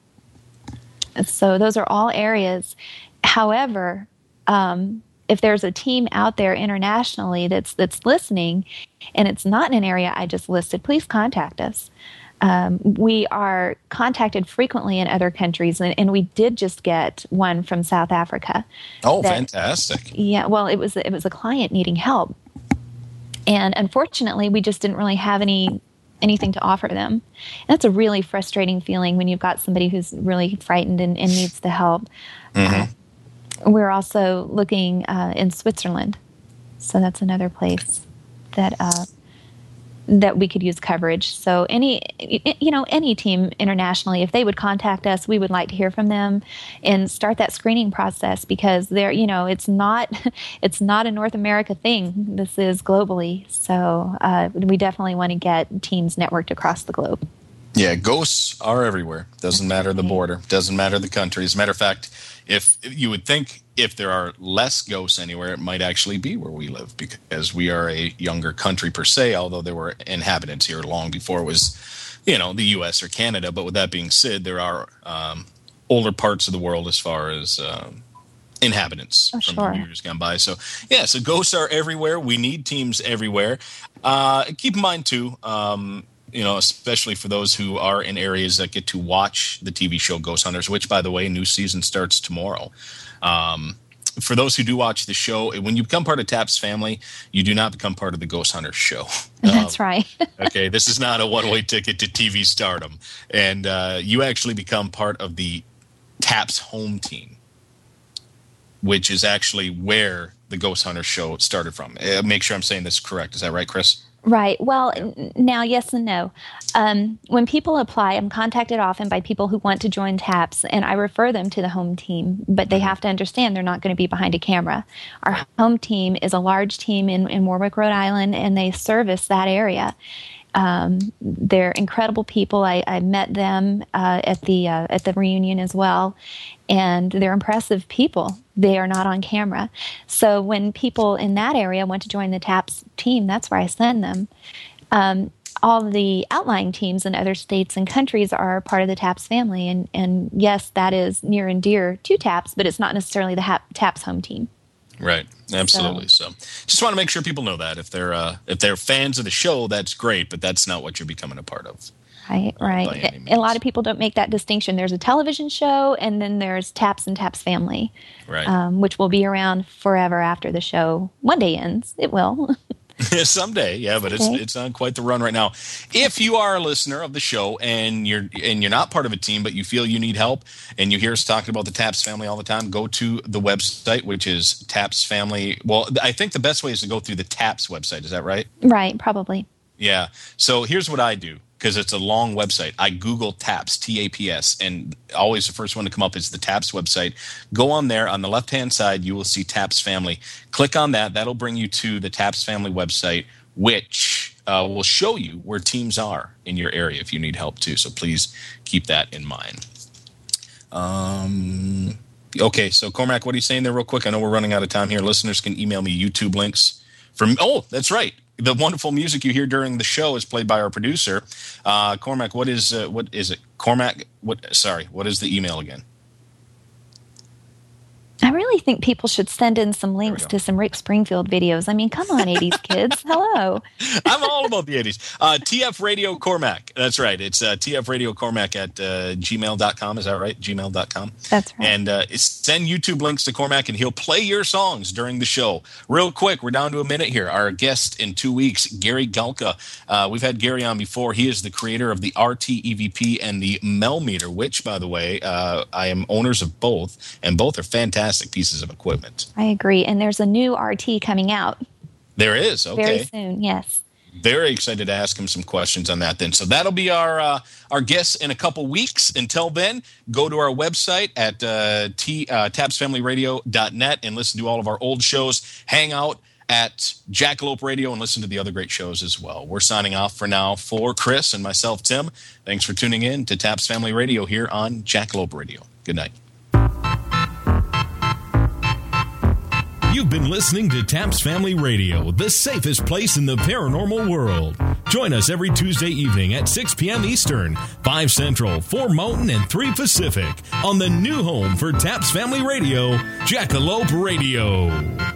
Speaker 3: So those are all areas. However, um, if there's a team out there internationally that's that's listening, and it's not in an area I just listed, please contact us. Um, we are contacted frequently in other countries, and, and we did just get one from South Africa.
Speaker 2: Oh,
Speaker 3: that,
Speaker 2: fantastic!
Speaker 3: Yeah, well, it was it was a client needing help, and unfortunately, we just didn't really have any. anything to offer them. And that's a really frustrating feeling when you've got somebody who's really frightened and, and needs the help. Mm-hmm. Uh, we're also looking uh, in Switzerland. So that's another place that uh, that we could use coverage. So any, you know, any team internationally, if they would contact us, we would like to hear from them and start that screening process, because they're, you know, it's not, it's not a North America thing. This is globally. So uh, we definitely want to get teams networked across the globe.
Speaker 2: Yeah, ghosts are everywhere. Doesn't matter the border. Doesn't matter the country. As a matter of fact, if you would think if there are less ghosts anywhere, it might actually be where we live, because we are a younger country per se, although there were inhabitants here long before it was, you know, the U S or Canada. But with that being said, there are um, older parts of the world as far as um, inhabitants
Speaker 3: oh,
Speaker 2: from
Speaker 3: sure.
Speaker 2: years gone by. So, yeah, so ghosts are everywhere. We need teams everywhere. Uh, keep in mind, too, um, you know, especially for those who are in areas that get to watch the T V show Ghost Hunters, which, by the way, new season starts tomorrow. Um, for those who do watch the show, when you become part of TAPS family, you do not become part of the Ghost Hunters show.
Speaker 3: That's
Speaker 2: um,
Speaker 3: right.
Speaker 2: Okay, this is not a one-way ticket to T V stardom. And uh, you actually become part of the TAPS home team, which is actually where the Ghost Hunters show started from. Uh, make sure I'm saying this correct. Is that right, Chris?
Speaker 3: Right. Well, n- now, yes and no. Um, when people apply, I'm contacted often by people who want to join TAPS, and I refer them to the home team, but they have to understand they're not going to be behind a camera. Our home team is a large team in, in Warwick, Rhode Island, and they service that area. Um, they're incredible people. I, I met them uh, at the uh, at the reunion as well, and they're impressive people. They are not on camera. So when people in that area want to join the TAPS team, that's where I send them. Um, all the outlying teams in other states and countries are part of the TAPS family, and, and yes, that is near and dear to TAPS, but it's not necessarily the ha- TAPS home team.
Speaker 2: Right. Absolutely. So, so just want to make sure people know that if they're uh, if they're fans of the show, that's great, but that's not what you're becoming a part of.
Speaker 3: Right, right. A lot of people don't make that distinction. There's a television show, and then there's TAPS and TAPS Family,
Speaker 2: right?
Speaker 3: Um, which will be around forever after the show one day ends. It will.
Speaker 2: Someday, yeah, but it's it's on quite the run right now. If you are a listener of the show and you're and you're not part of a team, but you feel you need help, and you hear us talking about the TAPS family all the time, go to the website, which is TAPS Family. Well, I think the best way is to go through the TAPS website. Is that right?
Speaker 3: Right, probably.
Speaker 2: Yeah. So here's what I do, because it's a long website. I Google TAPS, T A P S, and always the first one to come up is the TAPS website. Go on there. On the left-hand side, you will see TAPS Family. Click on that. That'll bring you to the TAPS Family website, which uh, will show you where teams are in your area if you need help too. So please keep that in mind. Um, okay, so Cormac, what are you saying there real quick? I know we're running out of time here. Listeners can email me YouTube links. From Oh, that's right. The wonderful music you hear during the show is played by our producer, uh, Cormac. What is uh, what is it, Cormac? What? Sorry, what is the email again?
Speaker 3: I really think people should send in some links to some Rick Springfield videos. I mean, come on, eighties kids. Hello. I'm
Speaker 2: all about the eighties. Uh, T F Radio Cormac. That's right. It's uh, T F Radio Cormac at uh, gmail dot com. Is that right? gmail dot com.
Speaker 3: That's right.
Speaker 2: And uh, send YouTube links to Cormac, and he'll play your songs during the show. Real quick, we're down to a minute here. Our guest in two weeks, Gary Galka. Uh, we've had Gary on before. He is the creator of the R T E V P and the Melmeter, which, by the way, uh, I am owners of both, and both are fantastic pieces of equipment.
Speaker 3: I agree. And there's a new R T coming out.
Speaker 2: There is. Okay.
Speaker 3: Very soon, yes.
Speaker 2: Very excited to ask him some questions on that then. So that'll be our uh, our guests in a couple weeks. Until then, go to our website at uh, t, uh, taps family radio dot net and listen to all of our old shows. Hang out at Jackalope Radio and listen to the other great shows as well. We're signing off for now for Chris and myself, Tim. Thanks for tuning in to Taps Family Radio here on Jackalope Radio. Good night.
Speaker 1: You've been listening to TAPS Family Radio, the safest place in the paranormal world. Join us every Tuesday evening at six p.m. Eastern, five Central, four Mountain, and three Pacific on the new home for TAPS Family Radio, Jackalope Radio.